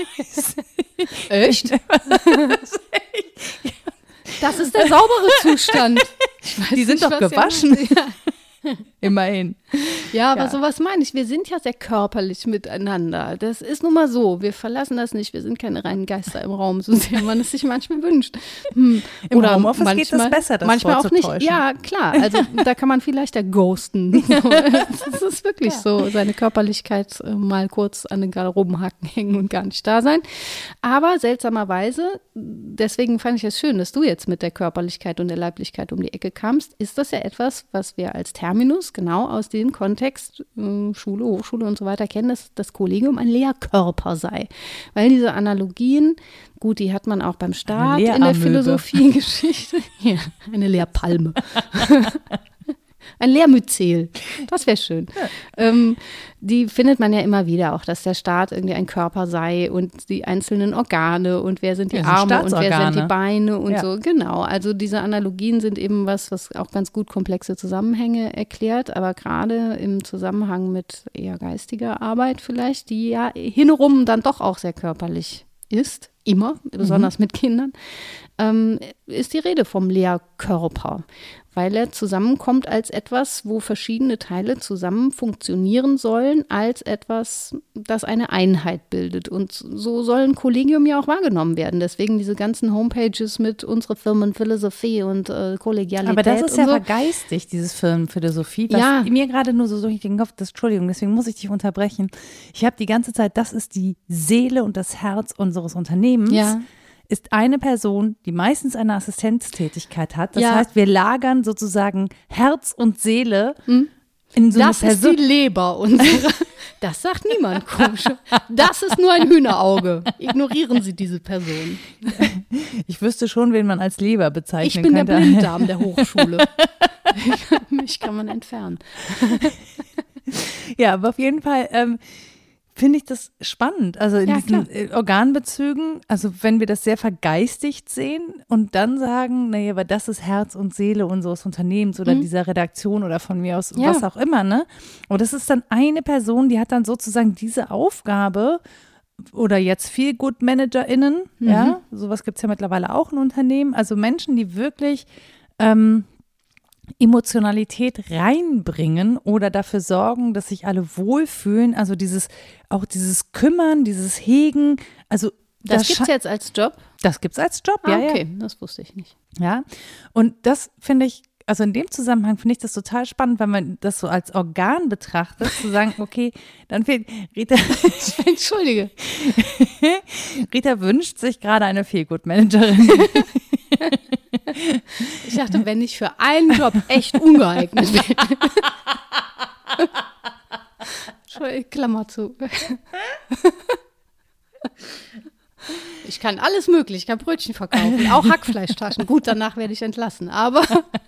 Echt? Das ist der saubere Zustand. Die sind nicht, doch gewaschen. Ja. Immerhin. Ja, aber ja. sowas meine ich. Wir sind ja sehr körperlich miteinander. Das ist nun mal so. Wir verlassen das nicht. Wir sind keine reinen Geister im Raum, so sehr man es sich manchmal wünscht. Hm. Im Oder Homeoffice manchmal, geht das besser, das manchmal auch nicht. Ja, klar. Also da kann man vielleicht ja ghosten. Das ist wirklich ja. so. Seine Körperlichkeit äh, mal kurz an den Garderobenhaken hängen und gar nicht da sein. Aber seltsamerweise, deswegen fand ich es schön, dass du jetzt mit der Körperlichkeit und der Leiblichkeit um die Ecke kamst, ist das ja etwas, was wir als Terminus genau aus dem Kontext äh, Schule, Hochschule und so weiter kennen, dass das Kollegium ein Lehrkörper sei. Weil diese Analogien, gut, die hat man auch beim Staat in der Philosophiegeschichte. Ja, eine Lehrpalme. Ein Lehrmyzel, das wäre schön. Ja. Ähm, die findet man ja immer wieder, auch dass der Staat irgendwie ein Körper sei und die einzelnen Organe und wer sind die ja, Arme und wer sind die Beine und ja. so. Genau, also diese Analogien sind eben was, was auch ganz gut komplexe Zusammenhänge erklärt, aber gerade im Zusammenhang mit eher geistiger Arbeit vielleicht, die ja hinrum dann doch auch sehr körperlich ist, immer, besonders mhm. mit Kindern, ähm, ist die Rede vom Lehrkörper, weil er zusammenkommt als etwas, wo verschiedene Teile zusammen funktionieren sollen, als etwas, das eine Einheit bildet. Und so soll ein Kollegium ja auch wahrgenommen werden. Deswegen diese ganzen Homepages mit unserer Firmenphilosophie und äh, Kollegialität. Aber das ist ja so. vergeistigt, dieses Firmenphilosophie, was ja. mir gerade nur so durch den Kopf, das, Entschuldigung, deswegen muss ich dich unterbrechen. Ich habe die ganze Zeit, das ist die Seele und das Herz unseres Unternehmens. Ja. Ist eine Person, die meistens eine Assistenztätigkeit hat. Das ja. heißt, wir lagern sozusagen Herz und Seele hm? in so das eine Person. Das ist die Leber unserer. Das sagt niemand, komisch. Das ist nur ein Hühnerauge. Ignorieren Sie diese Person. Ich wüsste schon, wen man als Leber bezeichnen Ich bin könnte. Der Blinddarm der Hochschule. Mich kann man entfernen. Ja, aber auf jeden Fall ähm, finde ich das spannend, also in ja, diesen klar. Organbezügen, also wenn wir das sehr vergeistigt sehen und dann sagen, naja, aber das ist Herz und Seele unseres Unternehmens oder mhm. dieser Redaktion oder von mir aus, ja. was auch immer, ne? Und das ist dann eine Person, die hat dann sozusagen diese Aufgabe oder jetzt Feel-Good-ManagerInnen, mhm. ja, sowas gibt es ja mittlerweile auch in Unternehmen, also Menschen, die wirklich ähm, Emotionalität reinbringen oder dafür sorgen, dass sich alle wohlfühlen, also dieses, auch dieses Kümmern, dieses Hegen, also das, das gibt es jetzt als Job? Das gibt es als Job, ah, ja, okay, ja. Das wusste ich nicht. Ja, und das finde ich, also in dem Zusammenhang finde ich das total spannend, weil man das so als Organ betrachtet, zu sagen, okay, dann fehlt Rita, Entschuldige. Rita wünscht sich gerade eine Feelgood-Managerin. Ich dachte, wenn ich für einen Job echt ungeeignet bin. Entschuldigung, Klammer zu. Ich kann alles möglich, ich kann Brötchen verkaufen, auch Hackfleischtaschen. Gut, danach werde ich entlassen. Aber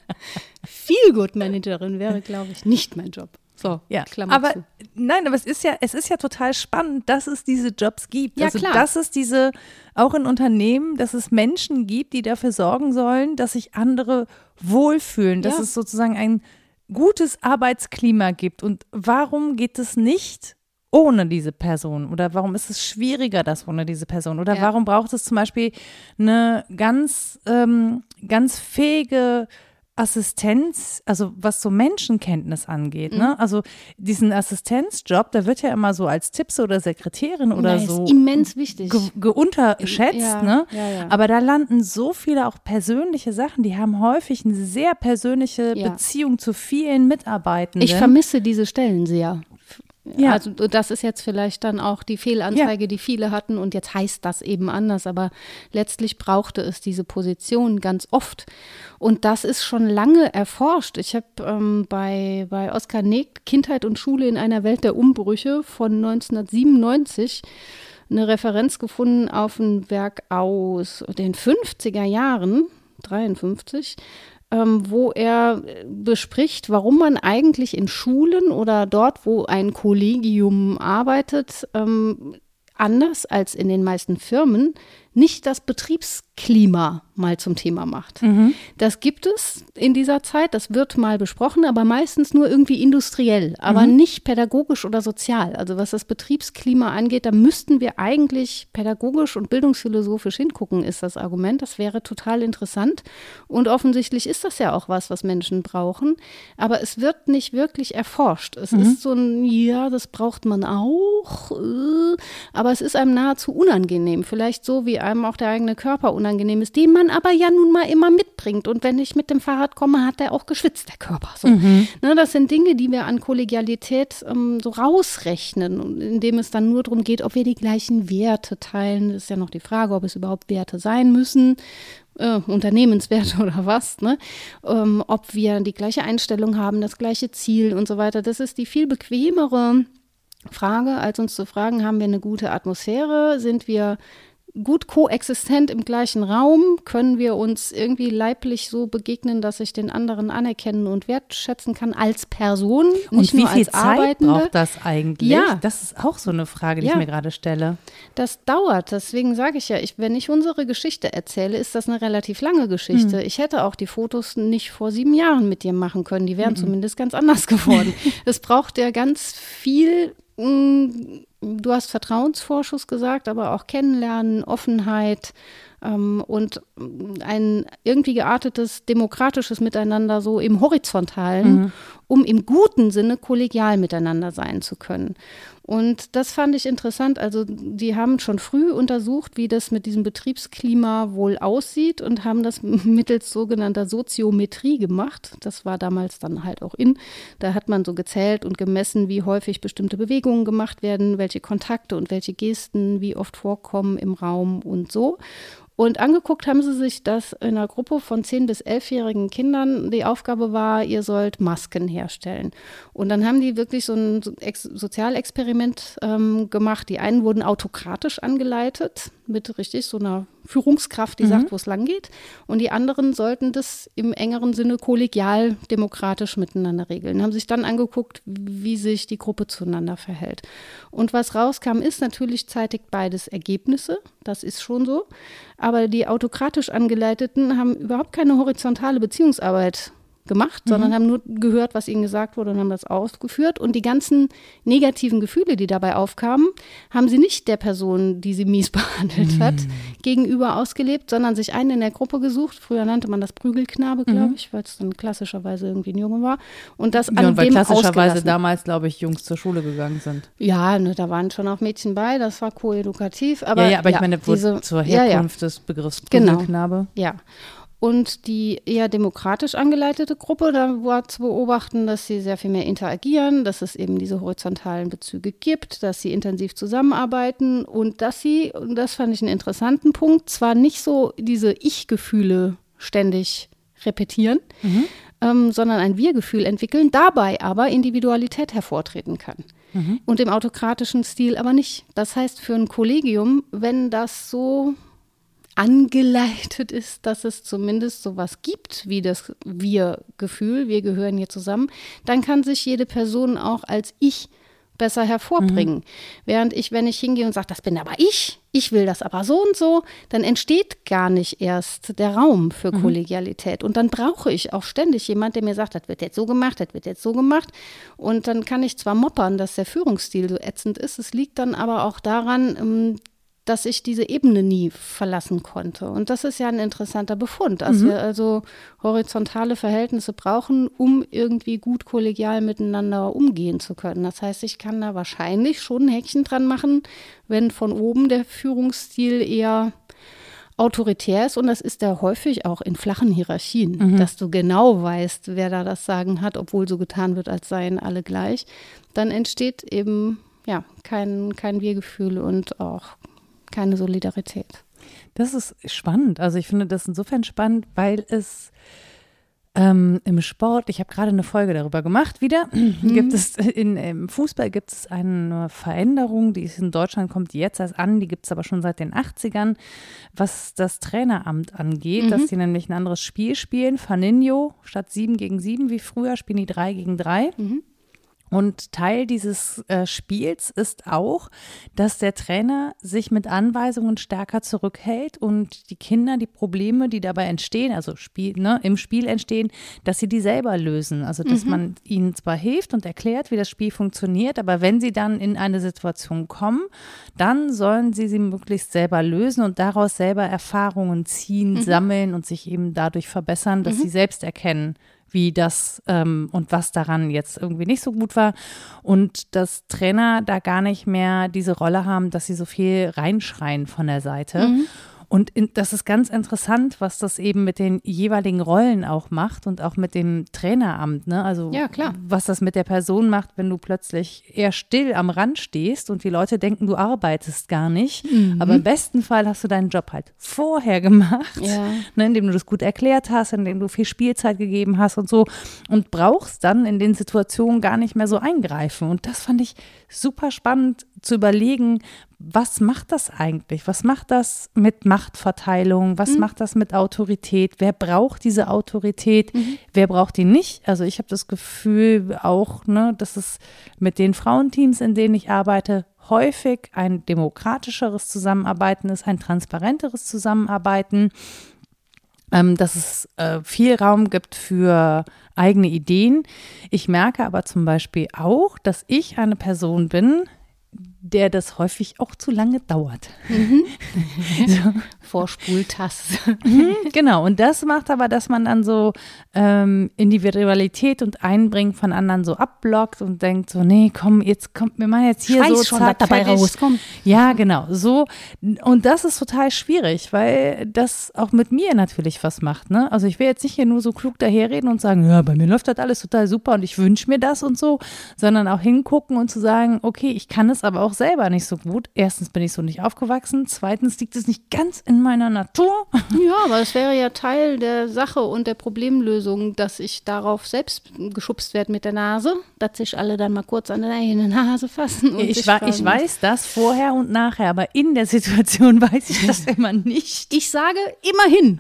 Feelgood-Managerin wäre, glaube ich, nicht mein Job. So, ja, Klammer aber zu. Nein, aber es ist ja, es ist ja total spannend, dass es diese Jobs gibt. Ja, also, klar. dass es diese, auch in Unternehmen, dass es Menschen gibt, die dafür sorgen sollen, dass sich andere wohlfühlen, dass ja. es sozusagen ein gutes Arbeitsklima gibt. Und warum geht es nicht ohne diese Person? Oder warum ist es schwieriger, das ohne diese Person? Oder ja. warum braucht es zum Beispiel eine ganz, ähm, ganz fähige Assistenz, also was so Menschenkenntnis angeht, mhm. ne? Also diesen Assistenzjob, der wird ja immer so als Tipps oder Sekretärin oder ja, so ist immens wichtig. Ge- ge- unterschätzt, ja, ne? Ja, ja. Aber da landen so viele auch persönliche Sachen, die haben häufig eine sehr persönliche ja. Beziehung zu vielen Mitarbeitenden. Ich vermisse diese Stellen sehr. Ja. Also das ist jetzt vielleicht dann auch die Fehlanzeige, ja. die viele hatten und jetzt heißt das eben anders, aber letztlich brauchte es diese Position ganz oft und das ist schon lange erforscht. Ich habe ähm, bei, bei Oskar Negt Kindheit und Schule in einer Welt der Umbrüche von neunzehnhundertsiebenundneunzig eine Referenz gefunden auf ein Werk aus den fünfziger Jahren, dreiundfünfzig, Ähm, wo er bespricht, warum man eigentlich in Schulen oder dort, wo ein Kollegium arbeitet, ähm, anders als in den meisten Firmen nicht das Betriebsklima mal zum Thema macht. Mhm. Das gibt es in dieser Zeit, das wird mal besprochen, aber meistens nur irgendwie industriell, aber mhm. nicht pädagogisch oder sozial. Also was das Betriebsklima angeht, da müssten wir eigentlich pädagogisch und bildungsphilosophisch hingucken, ist das Argument. Das wäre total interessant und offensichtlich ist das ja auch was, was Menschen brauchen, aber es wird nicht wirklich erforscht. Es mhm. ist so ein, ja, das braucht man auch, äh, aber es ist einem nahezu unangenehm, vielleicht so wie einem auch der eigene Körper unangenehm ist, den man aber ja nun mal immer mitbringt. Und wenn ich mit dem Fahrrad komme, hat der auch geschwitzt, der Körper. So. Mhm. Ne, das sind Dinge, die wir an Kollegialität ähm, so rausrechnen, indem es dann nur darum geht, ob wir die gleichen Werte teilen. Das ist ja noch die Frage, ob es überhaupt Werte sein müssen. Äh, Unternehmenswerte oder was, ne? Ähm, ob wir die gleiche Einstellung haben, das gleiche Ziel und so weiter. Das ist die viel bequemere Frage, als uns zu fragen, haben wir eine gute Atmosphäre? Sind wir gut koexistent im gleichen Raum? Können wir uns irgendwie leiblich so begegnen, dass ich den anderen anerkennen und wertschätzen kann als Person, nicht und wie nur viel als Zeit Arbeitende? braucht das eigentlich? Ja. Das ist auch so eine Frage, die Ja. ich mir gerade stelle. Das dauert, deswegen sage ich ja, ich, wenn ich unsere Geschichte erzähle, ist das eine relativ lange Geschichte. Ich hätte auch die Fotos nicht vor sieben Jahren mit dir machen können, die wären zumindest ganz anders geworden. Es braucht ja ganz viel, mh, du hast Vertrauensvorschuss gesagt, aber auch Kennenlernen, Offenheit ähm, und ein irgendwie geartetes, demokratisches Miteinander so im Horizontalen, mhm. um im guten Sinne kollegial miteinander sein zu können. Und das fand ich interessant. Also die haben schon früh untersucht, wie das mit diesem Betriebsklima wohl aussieht und haben das mittels sogenannter Soziometrie gemacht. Das war damals dann halt auch in. Da hat man so gezählt und gemessen, wie häufig bestimmte Bewegungen gemacht werden, welche Kontakte und welche Gesten wie oft vorkommen im Raum und so. Und angeguckt haben sie sich, dass in einer Gruppe von zehn- bis elfjährigen Kindern die Aufgabe war, ihr sollt Masken herstellen. Und dann haben die wirklich so ein Ex- Sozialexperiment ähm, gemacht. Die einen wurden autokratisch angeleitet, mit richtig so einer Führungskraft, die mhm. sagt, wo es lang geht. Und die anderen sollten das im engeren Sinne kollegial, demokratisch miteinander regeln. Haben sich dann angeguckt, wie sich die Gruppe zueinander verhält. Und was rauskam, ist natürlich zeitigt beides Ergebnisse. Das ist schon so. Aber die autokratisch Angeleiteten haben überhaupt keine horizontale Beziehungsarbeit gemacht, mhm. sondern haben nur gehört, was ihnen gesagt wurde und haben das ausgeführt. Und die ganzen negativen Gefühle, die dabei aufkamen, haben sie nicht der Person, die sie mies behandelt mhm. hat, gegenüber ausgelebt, sondern sich einen in der Gruppe gesucht. Früher nannte man das Prügelknabe, glaube ich, weil es dann klassischerweise irgendwie ein Junge war. Und das ja, an und weil dem klassischerweise ausgelassen. damals, glaube ich, Jungs zur Schule gegangen sind. Ja, ne, da waren schon auch Mädchen bei, das war koedukativ. Aber ja, ja, aber ja, ich meine, diese, zur Herkunft ja, ja. des Begriffs Genau. Prügelknabe. Ja. Und die eher demokratisch angeleitete Gruppe, da war zu beobachten, dass sie sehr viel mehr interagieren, dass es eben diese horizontalen Bezüge gibt, dass sie intensiv zusammenarbeiten und dass sie, und das fand ich einen interessanten Punkt, zwar nicht so diese Ich-Gefühle ständig repetieren, mhm. ähm, sondern ein Wir-Gefühl entwickeln, dabei aber Individualität hervortreten kann. Mhm. Und im autokratischen Stil aber nicht. Das heißt, für ein Kollegium, wenn das so angeleitet ist, dass es zumindest sowas gibt wie das Wir-Gefühl, wir gehören hier zusammen, dann kann sich jede Person auch als Ich besser hervorbringen. Mhm. Während ich, wenn ich hingehe und sage, das bin aber ich, ich will das aber so und so, dann entsteht gar nicht erst der Raum für mhm. Kollegialität. Und dann brauche ich auch ständig jemand, der mir sagt, das wird jetzt so gemacht, das wird jetzt so gemacht. Und dann kann ich zwar moppern, dass der Führungsstil so ätzend ist, es liegt dann aber auch daran, dass ich diese Ebene nie verlassen konnte. Und das ist ja ein interessanter Befund, dass mhm. wir also horizontale Verhältnisse brauchen, um irgendwie gut kollegial miteinander umgehen zu können. Das heißt, ich kann da wahrscheinlich schon ein Häkchen dran machen, wenn von oben der Führungsstil eher autoritär ist. Und das ist ja häufig auch in flachen Hierarchien, mhm. dass du genau weißt, wer da das Sagen hat, obwohl so getan wird, als seien alle gleich. Dann entsteht eben ja kein, kein Wir-Gefühl und auch keine Solidarität. Das ist spannend. Also ich finde das insofern spannend, weil es ähm, im Sport, ich habe gerade eine Folge darüber gemacht, wieder, mhm. gibt es in, im Fußball gibt es eine Veränderung, die ist in Deutschland, kommt die jetzt erst an, die gibt es aber schon seit den achtzigern, was das Traineramt angeht, mhm. dass die nämlich ein anderes Spiel spielen. Faninho statt sieben gegen sieben wie früher, spielen die drei gegen drei. Mhm. Und Teil dieses äh, Spiels ist auch, dass der Trainer sich mit Anweisungen stärker zurückhält und die Kinder die Probleme, die dabei entstehen, also Spiel, ne, im Spiel entstehen, dass sie die selber lösen. Also dass mhm. man ihnen zwar hilft und erklärt, wie das Spiel funktioniert, aber wenn sie dann in eine Situation kommen, dann sollen sie sie möglichst selber lösen und daraus selber Erfahrungen ziehen, mhm. sammeln und sich eben dadurch verbessern, dass mhm. sie selbst erkennen, wie das ähm, und was daran jetzt irgendwie nicht so gut war und dass Trainer da gar nicht mehr diese Rolle haben, dass sie so viel reinschreien von der Seite. Mhm. Und in, das ist ganz interessant, was das eben mit den jeweiligen Rollen auch macht und auch mit dem Traineramt, ne? Also ja, klar. Was das mit der Person macht, wenn du plötzlich eher still am Rand stehst und die Leute denken, du arbeitest gar nicht. Mhm. Aber im besten Fall hast du deinen Job halt vorher gemacht, ja. ne, indem du das gut erklärt hast, indem du viel Spielzeit gegeben hast und so und brauchst dann in den Situationen gar nicht mehr so eingreifen. Und das fand ich super spannend zu überlegen, was macht das eigentlich? Was macht das mit Machtverteilung? Was mhm. macht das mit Autorität? Wer braucht diese Autorität? Mhm. Wer braucht die nicht? Also ich habe das Gefühl auch, ne, dass es mit den Frauenteams, in denen ich arbeite, häufig ein demokratischeres Zusammenarbeiten ist, ein transparenteres Zusammenarbeiten, ähm, dass es äh, viel Raum gibt für eigene Ideen. Ich merke aber zum Beispiel auch, dass ich eine Person bin, der das häufig auch zu lange dauert. Mhm. So. Vorspultaste. Genau, und das macht aber, dass man dann so ähm, Individualität und Einbringen von anderen so abblockt und denkt so, nee, komm, jetzt kommt, wir machen jetzt hier ich weiß so schon, zack, was dabei fertig. rauskommt. Ja, genau, so. Und das ist total schwierig, weil das auch mit mir natürlich was macht, ne? Also ich will jetzt nicht hier nur so klug daherreden und sagen, ja, bei mir läuft das alles total super und ich wünsche mir das und so, sondern auch hingucken und zu sagen, okay, ich kann es aber auch selber nicht so gut. Erstens bin ich so nicht aufgewachsen, zweitens liegt es nicht ganz in meiner Natur. Ja, aber es wäre ja Teil der Sache und der Problemlösung, dass ich darauf selbst geschubst werde mit der Nase, dass sich alle dann mal kurz an der eigenen Nase fassen. Und ich, sich wa- fragen, ich weiß das vorher und nachher, aber in der Situation weiß ich das immer nicht. Ich sage immerhin.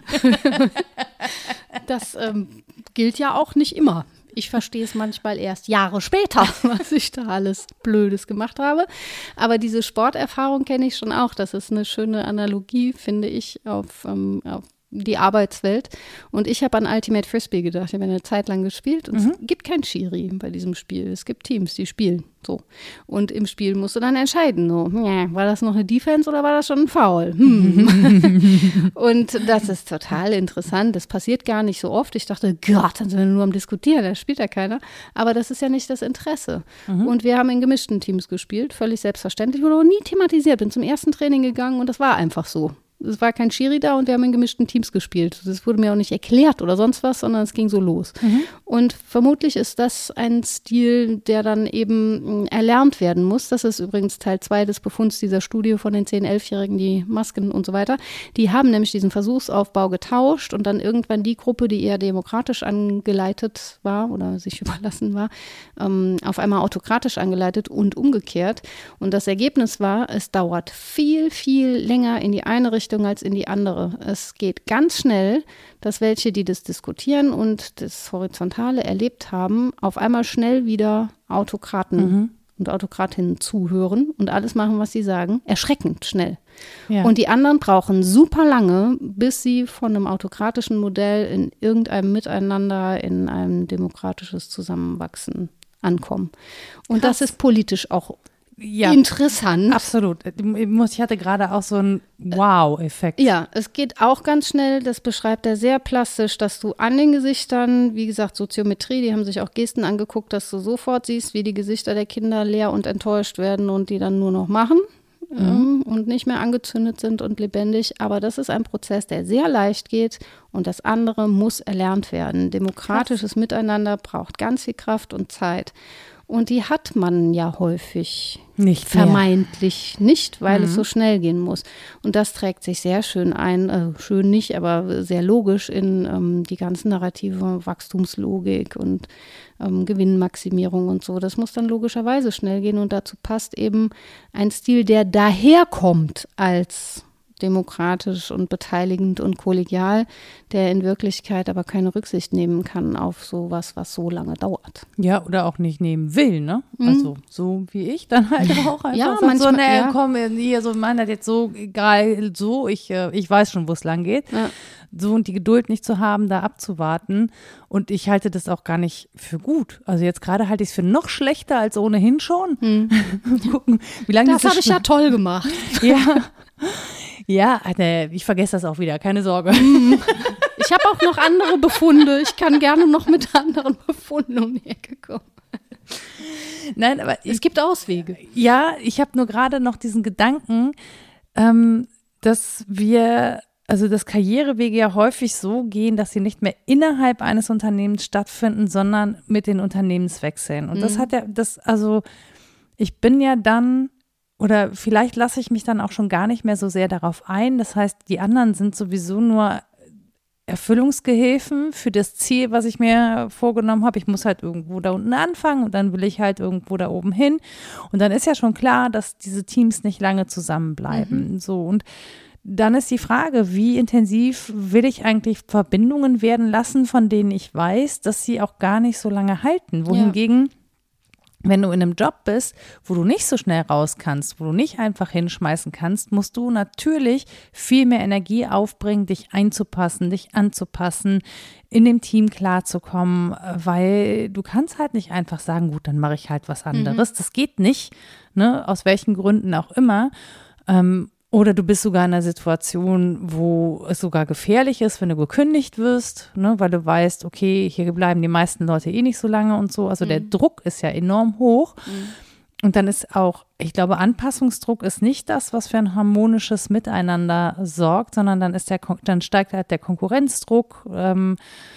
Das ähm, gilt ja auch nicht immer. Ich verstehe es manchmal erst Jahre später, was ich da alles Blödes gemacht habe. Aber diese Sporterfahrung kenne ich schon auch. Das ist eine schöne Analogie, finde ich, auf, ähm, auf die Arbeitswelt. Und ich habe an Ultimate Frisbee gedacht. Ich habe eine Zeit lang gespielt und mhm. es gibt kein Schiri bei diesem Spiel. Es gibt Teams, die spielen. So. Und im Spiel musst du dann entscheiden, so, ja, war das noch eine Defense oder war das schon ein Foul? Hm. Und das ist total interessant. Das passiert gar nicht so oft. Ich dachte, Gott, dann sind wir nur am Diskutieren, da spielt ja keiner. Aber das ist ja nicht das Interesse. Mhm. Und wir haben in gemischten Teams gespielt, völlig selbstverständlich, wurde auch nie thematisiert. Bin zum ersten Training gegangen und das war einfach so. Es war kein Schiri da und wir haben in gemischten Teams gespielt. Das wurde mir auch nicht erklärt oder sonst was, sondern es ging so los. Mhm. Und vermutlich ist das ein Stil, der dann eben erlernt werden muss. Das ist übrigens Teil zwei des Befunds dieser Studie von den zehn-, elfjährigen, die Masken und so weiter. Die haben nämlich diesen Versuchsaufbau getauscht und dann irgendwann die Gruppe, die eher demokratisch angeleitet war oder sich überlassen war, ähm, auf einmal autokratisch angeleitet und umgekehrt. Und das Ergebnis war, es dauert viel, viel länger in die eine Richtung als in die andere. Es geht ganz schnell, dass welche, die das diskutieren und das Horizontale erlebt haben, auf einmal schnell wieder Autokraten mhm. und Autokratinnen zuhören und alles machen, was sie sagen. Erschreckend schnell. Ja. Und die anderen brauchen super lange, bis sie von einem autokratischen Modell in irgendeinem Miteinander, in ein demokratisches Zusammenwachsen ankommen. Und Krass. Das ist politisch auch Ja, interessant. Absolut. Ich hatte gerade auch so einen Wow-Effekt. Ja, es geht auch ganz schnell, das beschreibt er sehr plastisch, dass du an den Gesichtern, wie gesagt, Soziometrie, die haben sich auch Gesten angeguckt, dass du sofort siehst, wie die Gesichter der Kinder leer und enttäuscht werden und die dann nur noch machen mhm. ähm, und nicht mehr angezündet sind und lebendig. Aber das ist ein Prozess, der sehr leicht geht und das andere muss erlernt werden. Demokratisches Krass. Miteinander braucht ganz viel Kraft und Zeit. Und die hat man ja häufig nicht vermeintlich mehr. Nicht, weil mhm. es so schnell gehen muss. Und das trägt sich sehr schön ein, äh, schön nicht, aber sehr logisch in ähm, die ganzen Narrative, Wachstumslogik und ähm, Gewinnmaximierung und so. Das muss dann logischerweise schnell gehen und dazu passt eben ein Stil, der daherkommt als demokratisch und beteiligend und kollegial, der in Wirklichkeit aber keine Rücksicht nehmen kann auf sowas, was so lange dauert. Ja, oder auch nicht nehmen will, ne? Mhm. Also so wie ich dann halt auch einfach ja, sagt, manchmal, so, ne, ja. komm, hier, so, man hat jetzt so, egal, so, ich, ich weiß schon, wo es lang geht. Ja. So und die Geduld nicht zu haben, da abzuwarten. Und ich halte das auch gar nicht für gut. Also jetzt gerade halte ich es für noch schlechter als ohnehin schon. Mhm. Gucken, wie lange das habe ich ja toll gemacht. Ja. Ja, ich vergesse das auch wieder, keine Sorge. Ich habe auch noch andere Befunde. Ich kann gerne noch mit anderen Befunden um die Ecke kommen. Nein, aber es gibt Auswege. Ja, ich habe nur gerade noch diesen Gedanken, ähm, dass wir, also dass Karrierewege ja häufig so gehen, dass sie nicht mehr innerhalb eines Unternehmens stattfinden, sondern mit den Unternehmenswechseln. Und mhm. das hat ja, das, also ich bin ja dann Oder vielleicht lasse ich mich dann auch schon gar nicht mehr so sehr darauf ein. Das heißt, die anderen sind sowieso nur Erfüllungsgehilfen für das Ziel, was ich mir vorgenommen habe. Ich muss halt irgendwo da unten anfangen und dann will ich halt irgendwo da oben hin. Und dann ist ja schon klar, dass diese Teams nicht lange zusammenbleiben. Mhm. So, und dann ist die Frage, wie intensiv will ich eigentlich Verbindungen werden lassen, von denen ich weiß, dass sie auch gar nicht so lange halten. Wohingegen, ja. wenn du in einem Job bist, wo du nicht so schnell raus kannst, wo du nicht einfach hinschmeißen kannst, musst du natürlich viel mehr Energie aufbringen, dich einzupassen, dich anzupassen, in dem Team klarzukommen, weil du kannst halt nicht einfach sagen, gut, dann mache ich halt was anderes. Mhm. Das geht nicht, ne, aus welchen Gründen auch immer. Ähm, Oder du bist sogar in einer Situation, wo es sogar gefährlich ist, wenn du gekündigt wirst, ne, weil du weißt, okay, hier bleiben die meisten Leute eh nicht so lange und so. Also mhm. der Druck ist ja enorm hoch. Mhm. Und dann ist auch, ich glaube, Anpassungsdruck ist nicht das, was für ein harmonisches Miteinander sorgt, sondern dann ist der, dann steigt halt der Konkurrenzdruck. Ähm,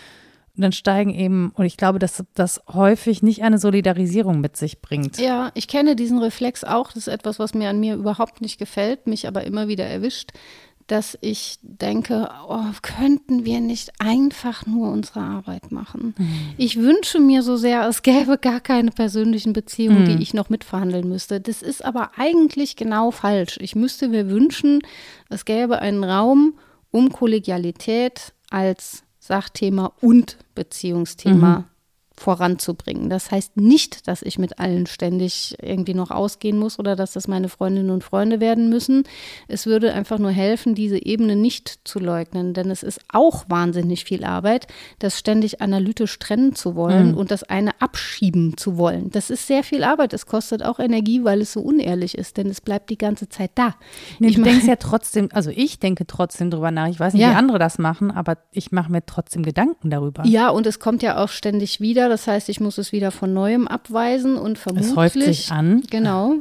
dann steigen eben, und ich glaube, dass das häufig nicht eine Solidarisierung mit sich bringt. Ja, ich kenne diesen Reflex auch. Das ist etwas, was mir an mir überhaupt nicht gefällt, mich aber immer wieder erwischt, dass ich denke, oh, könnten wir nicht einfach nur unsere Arbeit machen? Mhm. Ich wünsche mir so sehr, es gäbe gar keine persönlichen Beziehungen, mhm. die ich noch mitverhandeln müsste. Das ist aber eigentlich genau falsch. Ich müsste mir wünschen, es gäbe einen Raum, um Kollegialität als Sachthema und Beziehungsthema mhm. voranzubringen. Das heißt nicht, dass ich mit allen ständig irgendwie noch ausgehen muss oder dass das meine Freundinnen und Freunde werden müssen. Es würde einfach nur helfen, diese Ebene nicht zu leugnen, denn es ist auch wahnsinnig viel Arbeit, das ständig analytisch trennen zu wollen mhm. und das eine abschieben zu wollen. Das ist sehr viel Arbeit. Es kostet auch Energie, weil es so unehrlich ist, denn es bleibt die ganze Zeit da. Nee, ich du denkst ja trotzdem, also ich denke trotzdem drüber nach. Ich weiß nicht, ja. wie andere das machen, aber ich mache mir trotzdem Gedanken darüber. Ja, und es kommt ja auch ständig wieder. Das heißt, ich muss es wieder von Neuem abweisen und vermutlich. Es häuft sich an. Genau.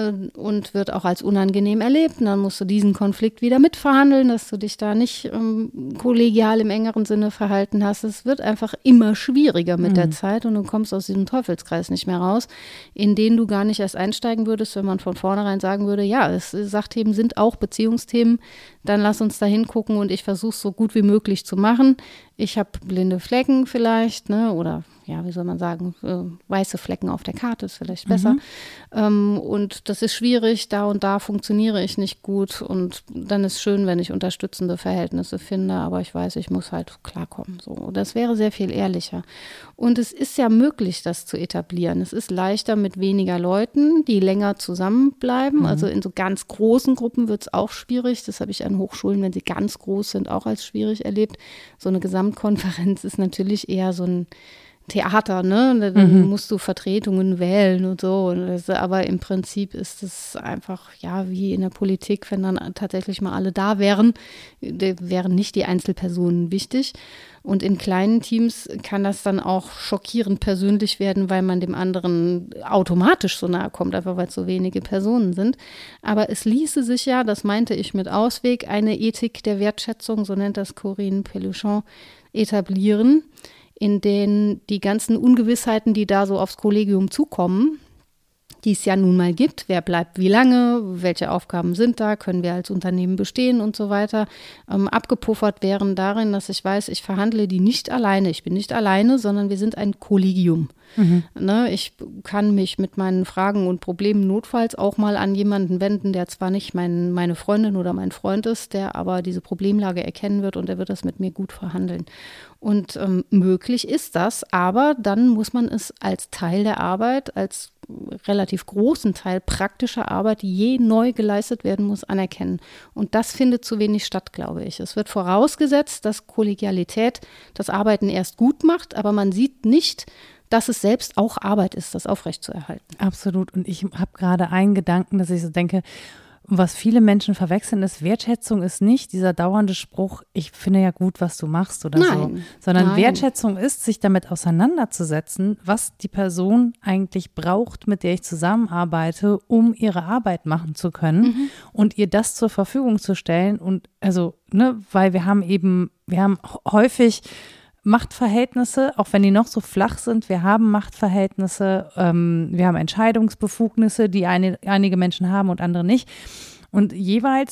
Und wird auch als unangenehm erlebt. Und dann musst du diesen Konflikt wieder mitverhandeln, dass du dich da nicht ähm, kollegial im engeren Sinne verhalten hast. Es wird einfach immer schwieriger mit mhm. der Zeit und du kommst aus diesem Teufelskreis nicht mehr raus, in den du gar nicht erst einsteigen würdest, wenn man von vornherein sagen würde, ja, es, Sachthemen sind auch Beziehungsthemen, dann lass uns da hingucken und ich versuche es so gut wie möglich zu machen. Ich habe blinde Flecken vielleicht, ne, oder ja, wie soll man sagen, äh, weiße Flecken auf der Karte ist vielleicht besser. Mhm. Ähm, und das ist schwierig, da und da funktioniere ich nicht gut und dann ist schön, wenn ich unterstützende Verhältnisse finde, aber ich weiß, ich muss halt klarkommen. So. Das wäre sehr viel ehrlicher. Und es ist ja möglich, das zu etablieren. Es ist leichter mit weniger Leuten, die länger zusammenbleiben. Mhm. Also in so ganz großen Gruppen wird es auch schwierig. Das habe ich an Hochschulen, wenn sie ganz groß sind, auch als schwierig erlebt. So eine Gesamtkonferenz ist natürlich eher so ein Theater, ne? Dann mhm. musst du Vertretungen wählen und so. Und das, aber im Prinzip ist es einfach, ja, wie in der Politik, wenn dann tatsächlich mal alle da wären, wären nicht die Einzelpersonen wichtig. Und in kleinen Teams kann das dann auch schockierend persönlich werden, weil man dem anderen automatisch so nahe kommt, einfach weil es so wenige Personen sind. Aber es ließe sich ja, das meinte ich mit Ausweg, eine Ethik der Wertschätzung, so nennt das Corinne Pelluchon, etablieren, in denen die ganzen Ungewissheiten, die da so aufs Kollegium zukommen, die es ja nun mal gibt, wer bleibt wie lange, welche Aufgaben sind da, können wir als Unternehmen bestehen und so weiter, ähm, abgepuffert wären darin, dass ich weiß, ich verhandle die nicht alleine, ich bin nicht alleine, sondern wir sind ein Kollegium. Mhm. Ne, ich kann mich mit meinen Fragen und Problemen notfalls auch mal an jemanden wenden, der zwar nicht mein, meine Freundin oder mein Freund ist, der aber diese Problemlage erkennen wird und der wird das mit mir gut verhandeln. Und ähm, möglich ist das, aber dann muss man es als Teil der Arbeit, als relativ großen Teil praktischer Arbeit, die je neu geleistet werden muss, anerkennen. Und das findet zu wenig statt, glaube ich. Es wird vorausgesetzt, dass Kollegialität das Arbeiten erst gut macht, aber man sieht nicht, dass es selbst auch Arbeit ist, das aufrechtzuerhalten. Absolut. Und ich habe gerade einen Gedanken, dass ich so denke, was viele Menschen verwechseln ist, Wertschätzung ist nicht dieser dauernde Spruch, ich finde ja gut, was du machst oder Nein. so, sondern Nein. Wertschätzung ist, sich damit auseinanderzusetzen, was die Person eigentlich braucht, mit der ich zusammenarbeite, um ihre Arbeit machen zu können mhm. und ihr das zur Verfügung zu stellen. Und also, ne, weil wir haben eben, wir haben häufig Machtverhältnisse, auch wenn die noch so flach sind, wir haben Machtverhältnisse, ähm, wir haben Entscheidungsbefugnisse, die eine, einige Menschen haben und andere nicht. Und jeweils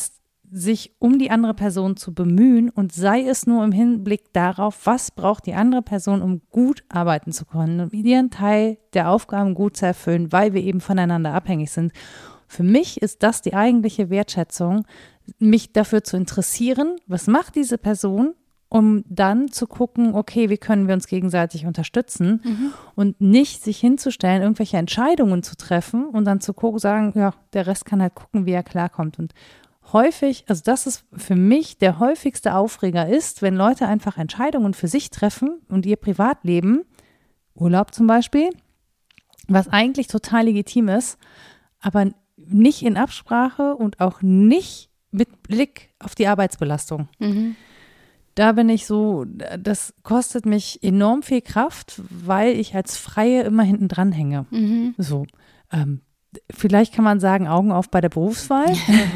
sich um die andere Person zu bemühen und sei es nur im Hinblick darauf, was braucht die andere Person, um gut arbeiten zu können, um ihren Teil der Aufgaben gut zu erfüllen, weil wir eben voneinander abhängig sind. Für mich ist das die eigentliche Wertschätzung, mich dafür zu interessieren, was macht diese Person, um dann zu gucken, okay, wie können wir uns gegenseitig unterstützen mhm. und nicht sich hinzustellen, irgendwelche Entscheidungen zu treffen und dann zu gucken, sagen, ja, der Rest kann halt gucken, wie er klarkommt. Und häufig, also das ist für mich der häufigste Aufreger ist, wenn Leute einfach Entscheidungen für sich treffen und ihr Privatleben, Urlaub zum Beispiel, was eigentlich total legitim ist, aber nicht in Absprache und auch nicht mit Blick auf die Arbeitsbelastung. Mhm. Da bin ich so, das kostet mich enorm viel Kraft, weil ich als Freie immer hinten dran hänge. Mhm. So, ähm, vielleicht kann man sagen, Augen auf bei der Berufswahl.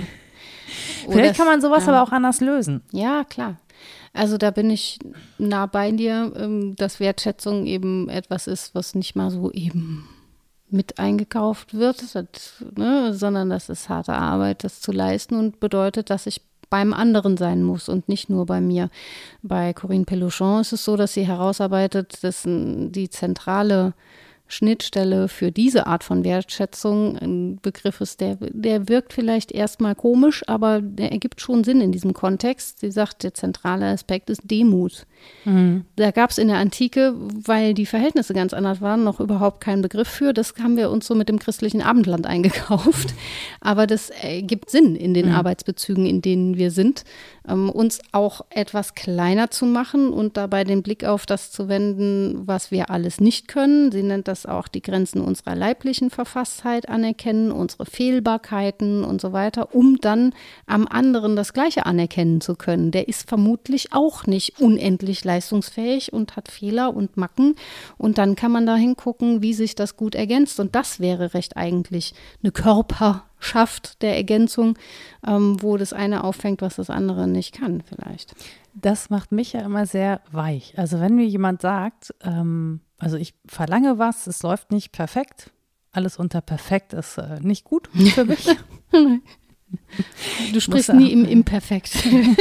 Vielleicht kann man sowas ja. aber auch anders lösen. Ja, klar. Also da bin ich nah bei dir, dass Wertschätzung eben etwas ist, was nicht mal so eben mit eingekauft wird, das, ne, sondern das ist harte Arbeit, das zu leisten und bedeutet, dass ich beim anderen sein muss und nicht nur bei mir. Bei Corinne Peluchon ist es so, dass sie herausarbeitet, dass die zentrale Schnittstelle für diese Art von Wertschätzung ein Begriff ist, der, der wirkt vielleicht erstmal komisch, aber der ergibt schon Sinn in diesem Kontext. Sie sagt, der zentrale Aspekt ist Demut. Mhm. Da gab es in der Antike, weil die Verhältnisse ganz anders waren, noch überhaupt keinen Begriff für. Das haben wir uns so mit dem christlichen Abendland eingekauft. Aber das ergibt Sinn in den mhm. Arbeitsbezügen, in denen wir sind, ähm, uns auch etwas kleiner zu machen und dabei den Blick auf das zu wenden, was wir alles nicht können. Sie nennt das auch die Grenzen unserer leiblichen Verfasstheit anerkennen, unsere Fehlbarkeiten und so weiter, um dann am anderen das Gleiche anerkennen zu können. Der ist vermutlich auch nicht unendlich leistungsfähig und hat Fehler und Macken. Und dann kann man da hingucken, wie sich das gut ergänzt. Und das wäre recht eigentlich eine Körperschaft der Ergänzung, ähm, wo das eine auffängt, was das andere nicht kann vielleicht. Das macht mich ja immer sehr weich. Also wenn mir jemand sagt, ähm, also ich verlange was, es läuft nicht perfekt, alles unter perfekt ist äh, nicht gut für mich. Du sprichst nie im Imperfekt.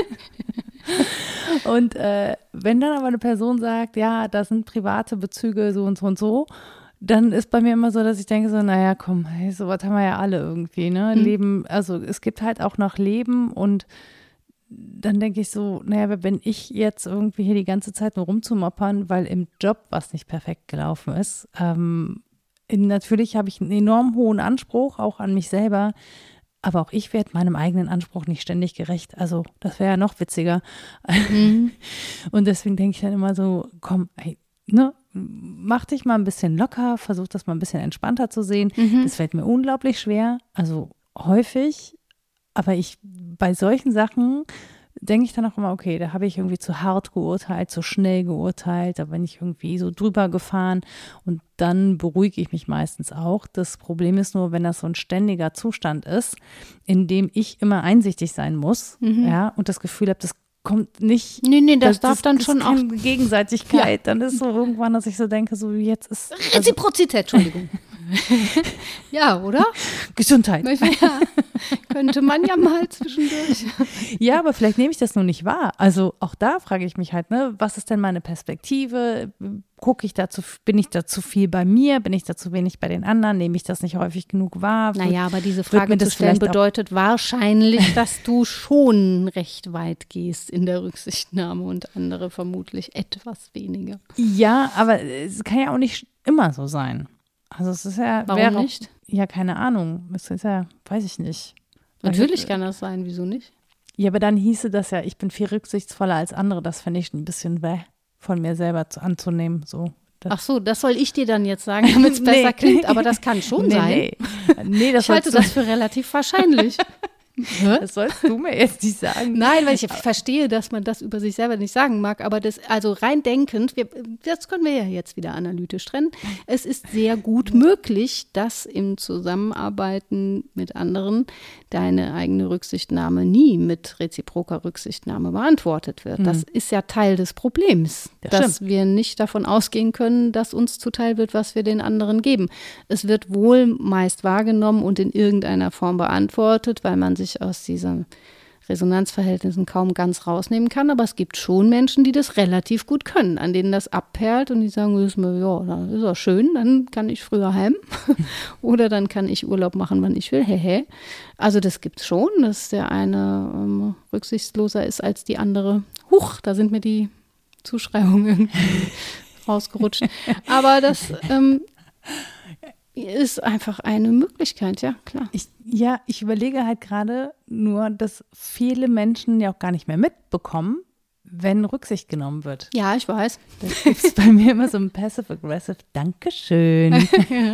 Und äh, wenn dann aber eine Person sagt, ja, da sind private Bezüge so und so und so, dann ist bei mir immer so, dass ich denke so, naja, komm, hey, sowas haben wir ja alle irgendwie, ne? Mhm. Leben, also es gibt halt auch noch Leben und dann denke ich so, naja, wenn ich jetzt irgendwie hier die ganze Zeit nur rumzumoppern, weil im Job was nicht perfekt gelaufen ist, ähm, natürlich habe ich einen enorm hohen Anspruch, auch an mich selber, aber auch ich werde meinem eigenen Anspruch nicht ständig gerecht. Also das wäre ja noch witziger. Mhm. Und deswegen denke ich dann immer so, komm, ey, ne, mach dich mal ein bisschen locker, versuch das mal ein bisschen entspannter zu sehen. Mhm. Das fällt mir unglaublich schwer, also häufig. Aber ich, bei solchen Sachen denke ich dann auch immer, okay, da habe ich irgendwie zu hart geurteilt, zu schnell geurteilt, da bin ich irgendwie so drüber gefahren und dann beruhige ich mich meistens auch. Das Problem ist nur, wenn das so ein ständiger Zustand ist, in dem ich immer einsichtig sein muss, mhm. ja, und das Gefühl habe, das kommt nicht. Nee, nee, das, das darf das, dann das schon auch. Gegenseitigkeit, ja. Dann ist so irgendwann, dass ich so denke, so jetzt ist. Also, Reziprozität, Entschuldigung. Ja, oder? Gesundheit. Ja, könnte man ja mal zwischendurch. Ja, aber vielleicht nehme ich das nur nicht wahr. Also auch da frage ich mich halt, ne, was ist denn meine Perspektive? Gucke ich dazu, bin ich da zu viel bei mir? Bin ich da zu wenig bei den anderen? Nehme ich das nicht häufig genug wahr? Naja, aber diese Frage zu stellen bedeutet wahrscheinlich, dass du schon recht weit gehst in der Rücksichtnahme und andere vermutlich etwas weniger. Ja, aber es kann ja auch nicht immer so sein. Also es ist ja, warum wäre nicht? Auch, ja, keine Ahnung. Es ist ja, weiß ich nicht. Natürlich also, kann das sein, wieso nicht? Ja, aber dann hieße das ja, ich bin viel rücksichtsvoller als andere. Das fände ich ein bisschen weh, von mir selber zu, anzunehmen. So. Ach so, das soll ich dir dann jetzt sagen, damit es besser nee. klingt, aber das kann schon nee, sein. Nee. Nee, das ich halte das für relativ wahrscheinlich. Das sollst du mir jetzt nicht sagen. Nein, weil ich verstehe, dass man das über sich selber nicht sagen mag, aber das, also rein denkend, wir, das können wir ja jetzt wieder analytisch trennen. Es ist sehr gut möglich, dass im Zusammenarbeiten mit anderen deine eigene Rücksichtnahme nie mit reziproker Rücksichtnahme beantwortet wird. Das ist ja Teil des Problems, das dass stimmt. wir nicht davon ausgehen können, dass uns zuteil wird, was wir den anderen geben. Es wird wohl meist wahrgenommen und in irgendeiner Form beantwortet, weil man sich aus diesem Resonanzverhältnissen kaum ganz rausnehmen kann. Aber es gibt schon Menschen, die das relativ gut können, an denen das abperlt und die sagen, das ist mir, ja, das ist auch schön, dann kann ich früher heim oder dann kann ich Urlaub machen, wann ich will. Hehe. Also das gibt es schon, dass der eine ähm, rücksichtsloser ist als die andere. Huch, da sind mir die Zuschreibungen irgendwie rausgerutscht. Aber das ähm, ist einfach eine Möglichkeit, ja, klar. Ich, ja, ich überlege halt gerade nur, dass viele Menschen ja auch gar nicht mehr mitbekommen, wenn Rücksicht genommen wird. Ja, ich weiß. Das ist bei mir immer so ein passive-aggressive Dankeschön.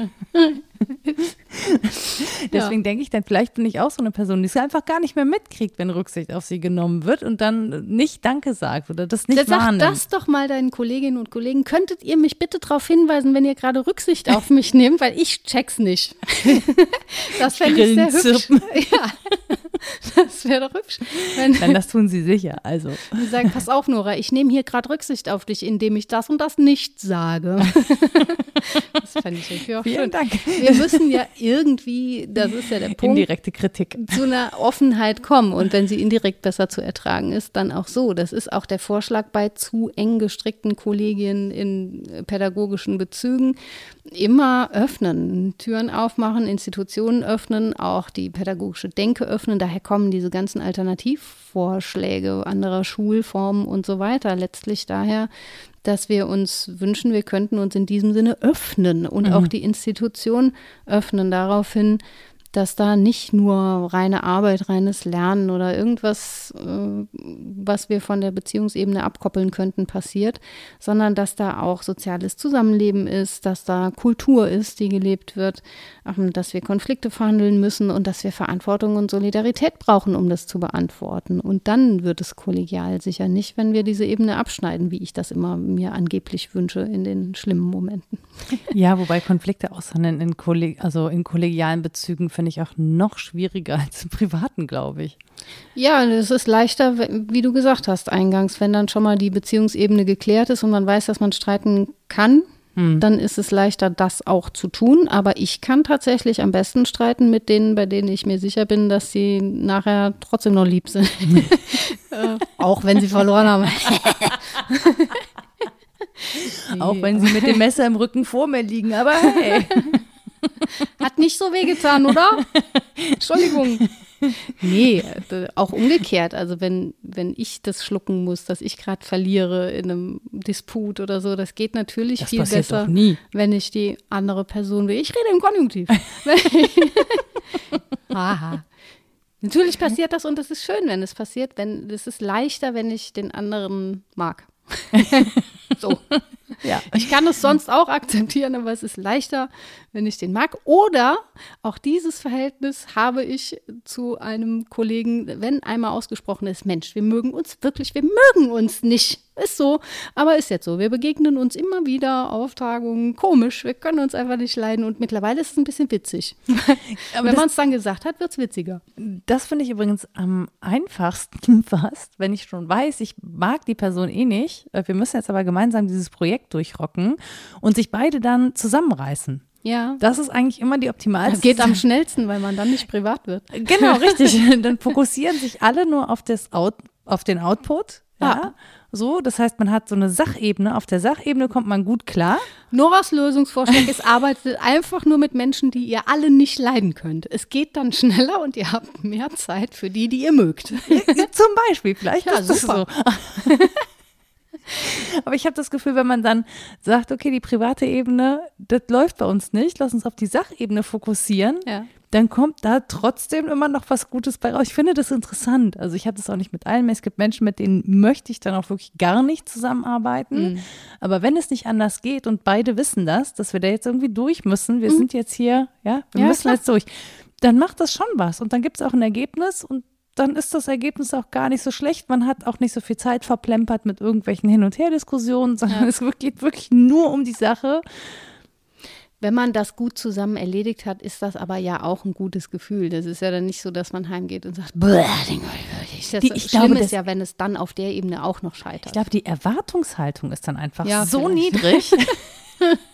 Deswegen ja. denke ich dann, vielleicht bin ich auch so eine Person, die es einfach gar nicht mehr mitkriegt, wenn Rücksicht auf sie genommen wird und dann nicht Danke sagt oder das nicht wahrnimmt. Sag das doch mal deinen Kolleginnen und Kollegen. Könntet ihr mich bitte darauf hinweisen, wenn ihr gerade Rücksicht auf mich nehmt, weil ich check's nicht. Das fände ich sehr hübsch. Ja, das wäre doch hübsch. Wenn Nein, das tun sie sicher. Also. Die sagen, pass auf, Nora, ich nehme hier gerade Rücksicht auf dich, indem ich das und das nicht sage. Das fände ich natürlich auch Vielen schön. Dank. Wir müssen ja irgendwie, das ist ja der Punkt, indirekte Kritik, zu einer Offenheit kommen. Und wenn sie indirekt besser zu ertragen ist, dann auch so. Das ist auch der Vorschlag bei zu eng gestrickten Kollegien in pädagogischen Bezügen. Immer öffnen, Türen aufmachen, Institutionen öffnen, auch die pädagogische Denke öffnen. Daher kommen diese ganzen Alternativvorschläge anderer Schulformen und so weiter. Letztlich daher, dass wir uns wünschen, wir könnten uns in diesem Sinne öffnen und mhm. auch die Institution öffnen darauf hin, dass da nicht nur reine Arbeit, reines Lernen oder irgendwas, äh, was wir von der Beziehungsebene abkoppeln könnten, passiert, sondern dass da auch soziales Zusammenleben ist, dass da Kultur ist, die gelebt wird, ähm, dass wir Konflikte verhandeln müssen und dass wir Verantwortung und Solidarität brauchen, um das zu beantworten. Und dann wird es kollegial, sicher nicht, wenn wir diese Ebene abschneiden, wie ich das immer mir angeblich wünsche in den schlimmen Momenten. Ja, wobei Konflikte aushandeln in, Kolleg- also in kollegialen Bezügen finde ich auch noch schwieriger als im Privaten, glaube ich. Ja, es ist leichter, wie du gesagt hast eingangs, wenn dann schon mal die Beziehungsebene geklärt ist und man weiß, dass man streiten kann, hm. dann ist es leichter, das auch zu tun. Aber ich kann tatsächlich am besten streiten mit denen, bei denen ich mir sicher bin, dass sie nachher trotzdem noch lieb sind. äh, auch wenn sie verloren haben. Auch wenn sie mit dem Messer im Rücken vor mir liegen, aber hey. Hat nicht so wehgetan, oder? Entschuldigung. Nee, auch umgekehrt. Also wenn, wenn ich das schlucken muss, dass ich gerade verliere in einem Disput oder so, das geht natürlich das viel besser, doch nie. Wenn ich die andere Person will. Ich rede im Konjunktiv. Aha. Natürlich passiert das und es ist schön, wenn es passiert. Wenn, es ist leichter, wenn ich den anderen mag. So. Ja. Ich kann es sonst auch akzeptieren, aber es ist leichter, wenn ich den mag. Oder auch dieses Verhältnis habe ich zu einem Kollegen, wenn einmal ausgesprochen ist, Mensch, wir mögen uns wirklich, wir mögen uns nicht. Ist so, aber ist jetzt so. Wir begegnen uns immer wieder auf Tagungen. Komisch, wir können uns einfach nicht leiden und mittlerweile ist es ein bisschen witzig. Aber wenn man es dann gesagt hat, wird es witziger. Das finde ich übrigens am einfachsten fast, wenn ich schon weiß, ich mag die Person eh nicht. Wir müssen jetzt aber gemeinsam dieses Projekt durchrocken und sich beide dann zusammenreißen. Ja. Das ist eigentlich immer die optimalste. Das geht am schnellsten, weil man dann nicht privat wird. Genau, richtig. Dann fokussieren sich alle nur auf, das Out, auf den Output. Ja. ja. So, das heißt, man hat so eine Sachebene. Auf der Sachebene kommt man gut klar. Noras Lösungsvorschlag ist, arbeitet einfach nur mit Menschen, die ihr alle nicht leiden könnt. Es geht dann schneller und ihr habt mehr Zeit für die, die ihr mögt. Ja, zum Beispiel, vielleicht ja, ist das super. so. Aber ich habe das Gefühl, wenn man dann sagt, okay, die private Ebene, das läuft bei uns nicht, lass uns auf die Sachebene fokussieren, ja. dann kommt da trotzdem immer noch was Gutes bei raus. Ich finde das interessant. Also ich habe das auch nicht mit allen mehr. Es gibt Menschen, mit denen möchte ich dann auch wirklich gar nicht zusammenarbeiten. Mhm. Aber wenn es nicht anders geht und beide wissen das, dass wir da jetzt irgendwie durch müssen, wir mhm. sind jetzt hier, ja, wir ja, müssen klar. jetzt durch, dann macht das schon was. Und dann gibt es auch ein Ergebnis und dann ist das Ergebnis auch gar nicht so schlecht. Man hat auch nicht so viel Zeit verplempert mit irgendwelchen Hin- und Her-Diskussionen, sondern ja. es geht wirklich nur um die Sache. Wenn man das gut zusammen erledigt hat, ist das aber ja auch ein gutes Gefühl. Das ist ja dann nicht so, dass man heimgeht und sagt, das die, ich Schlimm glaube, ist ja, wenn es dann auf der Ebene auch noch scheitert. Ich glaube, die Erwartungshaltung ist dann einfach ja, so vielleicht. niedrig.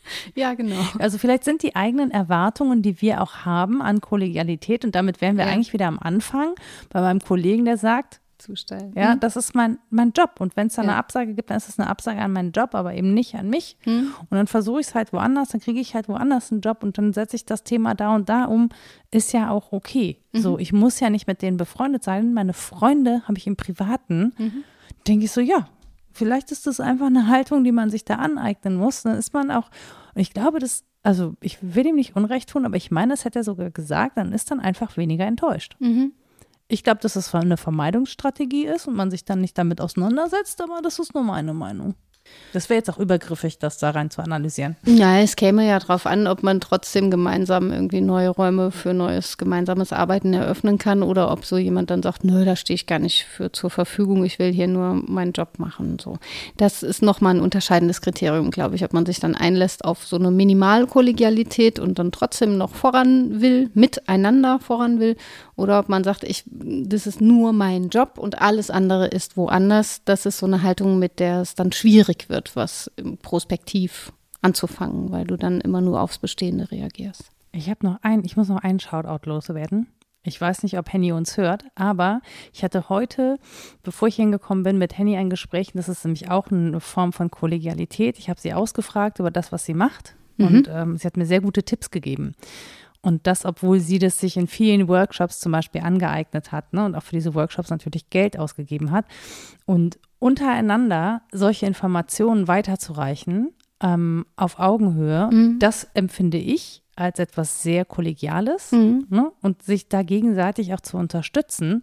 Ja, genau. Also vielleicht sind die eigenen Erwartungen, die wir auch haben an Kollegialität, und damit wären wir Ja. eigentlich wieder am Anfang bei meinem Kollegen, der sagt, Zu steil. ja, Mhm. das ist mein, mein Job. Und wenn es da Ja. eine Absage gibt, dann ist es eine Absage an meinen Job, aber eben nicht an mich. Mhm. Und dann versuche ich es halt woanders, dann kriege ich halt woanders einen Job und dann setze ich das Thema da und da um. Ist ja auch okay. Mhm. So, ich muss ja nicht mit denen befreundet sein. Meine Freunde habe ich im Privaten. Mhm. Denke ich so, ja, vielleicht ist das einfach eine Haltung, die man sich da aneignen muss. Dann ist man auch, und ich glaube, das, also ich will ihm nicht Unrecht tun, aber ich meine, das hätte er sogar gesagt, dann ist dann einfach weniger enttäuscht. Mhm. Ich glaube, dass es eine Vermeidungsstrategie ist und man sich dann nicht damit auseinandersetzt, aber das ist nur meine Meinung. Das wäre jetzt auch übergriffig, das da rein zu analysieren. Ja, es käme ja darauf an, ob man trotzdem gemeinsam irgendwie neue Räume für neues gemeinsames Arbeiten eröffnen kann oder ob so jemand dann sagt, nö, da stehe ich gar nicht für zur Verfügung, ich will hier nur meinen Job machen. So. Das ist nochmal ein unterscheidendes Kriterium, glaube ich, ob man sich dann einlässt auf so eine Minimalkollegialität und dann trotzdem noch voran will, miteinander voran will, oder ob man sagt, ich, das ist nur mein Job und alles andere ist woanders. Das ist so eine Haltung, mit der es dann schwierig wird, was prospektiv anzufangen, weil du dann immer nur aufs Bestehende reagierst. Ich habe noch ein, ich muss noch einen Shoutout loswerden. Ich weiß nicht, ob Henny uns hört, aber ich hatte heute, bevor ich hingekommen bin, mit Henny ein Gespräch. Das ist nämlich auch eine Form von Kollegialität. Ich habe sie ausgefragt über das, was sie macht, Mhm. und ähm, sie hat mir sehr gute Tipps gegeben. Und das, obwohl sie das sich in vielen Workshops zum Beispiel angeeignet hat, ne, und auch für diese Workshops natürlich Geld ausgegeben hat. Und untereinander solche Informationen weiterzureichen, ähm, auf Augenhöhe, Mhm. das empfinde ich als etwas sehr Kollegiales, Mhm. ne, und sich da gegenseitig auch zu unterstützen,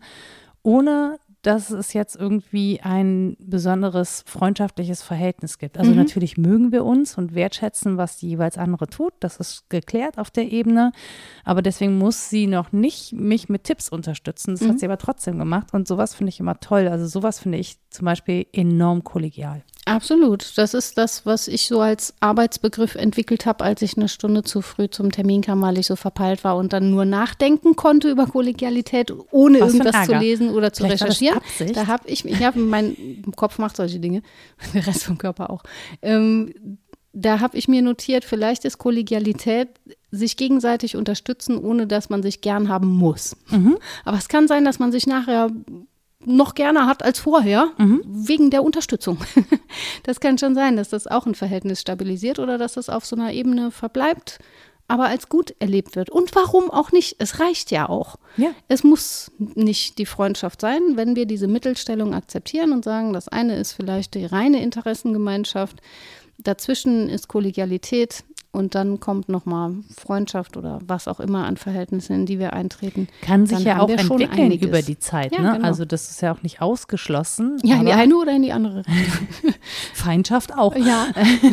ohne dass es jetzt irgendwie ein besonderes freundschaftliches Verhältnis gibt. Also Mhm. natürlich mögen wir uns und wertschätzen, was die jeweils andere tut. Das ist geklärt auf der Ebene. Aber deswegen muss sie noch nicht mich mit Tipps unterstützen. Das Mhm. hat sie aber trotzdem gemacht. Und sowas finde ich immer toll. Also sowas finde ich zum Beispiel enorm kollegial. Absolut. Das ist das, was ich so als Arbeitsbegriff entwickelt habe, als ich eine Stunde zu früh zum Termin kam, weil ich so verpeilt war und dann nur nachdenken konnte über Kollegialität, ohne Was für ein irgendwas zu Ärger. lesen oder zu Vielleicht war das recherchieren. Absicht. Da habe ich, ja, mein Kopf macht solche Dinge, der Rest vom Körper auch. Ähm, da habe ich mir notiert, vielleicht ist Kollegialität sich gegenseitig unterstützen, ohne dass man sich gern haben muss. Mhm. Aber es kann sein, dass man sich nachher noch gerne hat als vorher, Mhm. wegen der Unterstützung. Das kann schon sein, dass das auch ein Verhältnis stabilisiert oder dass das auf so einer Ebene verbleibt, aber als gut erlebt wird. Und warum auch nicht? Es reicht ja auch. Ja. Es muss nicht die Freundschaft sein, wenn wir diese Mittelstellung akzeptieren und sagen, das eine ist vielleicht die reine Interessengemeinschaft, dazwischen ist Kollegialität und dann kommt nochmal Freundschaft oder was auch immer an Verhältnissen, in die wir eintreten. Kann sich Dann ja haben auch wir schon entwickeln einiges. über die Zeit. Ja, Ne? genau. Also das ist ja auch nicht ausgeschlossen. Ja, in die aber eine oder in die andere Richtung. Feindschaft auch. Ja.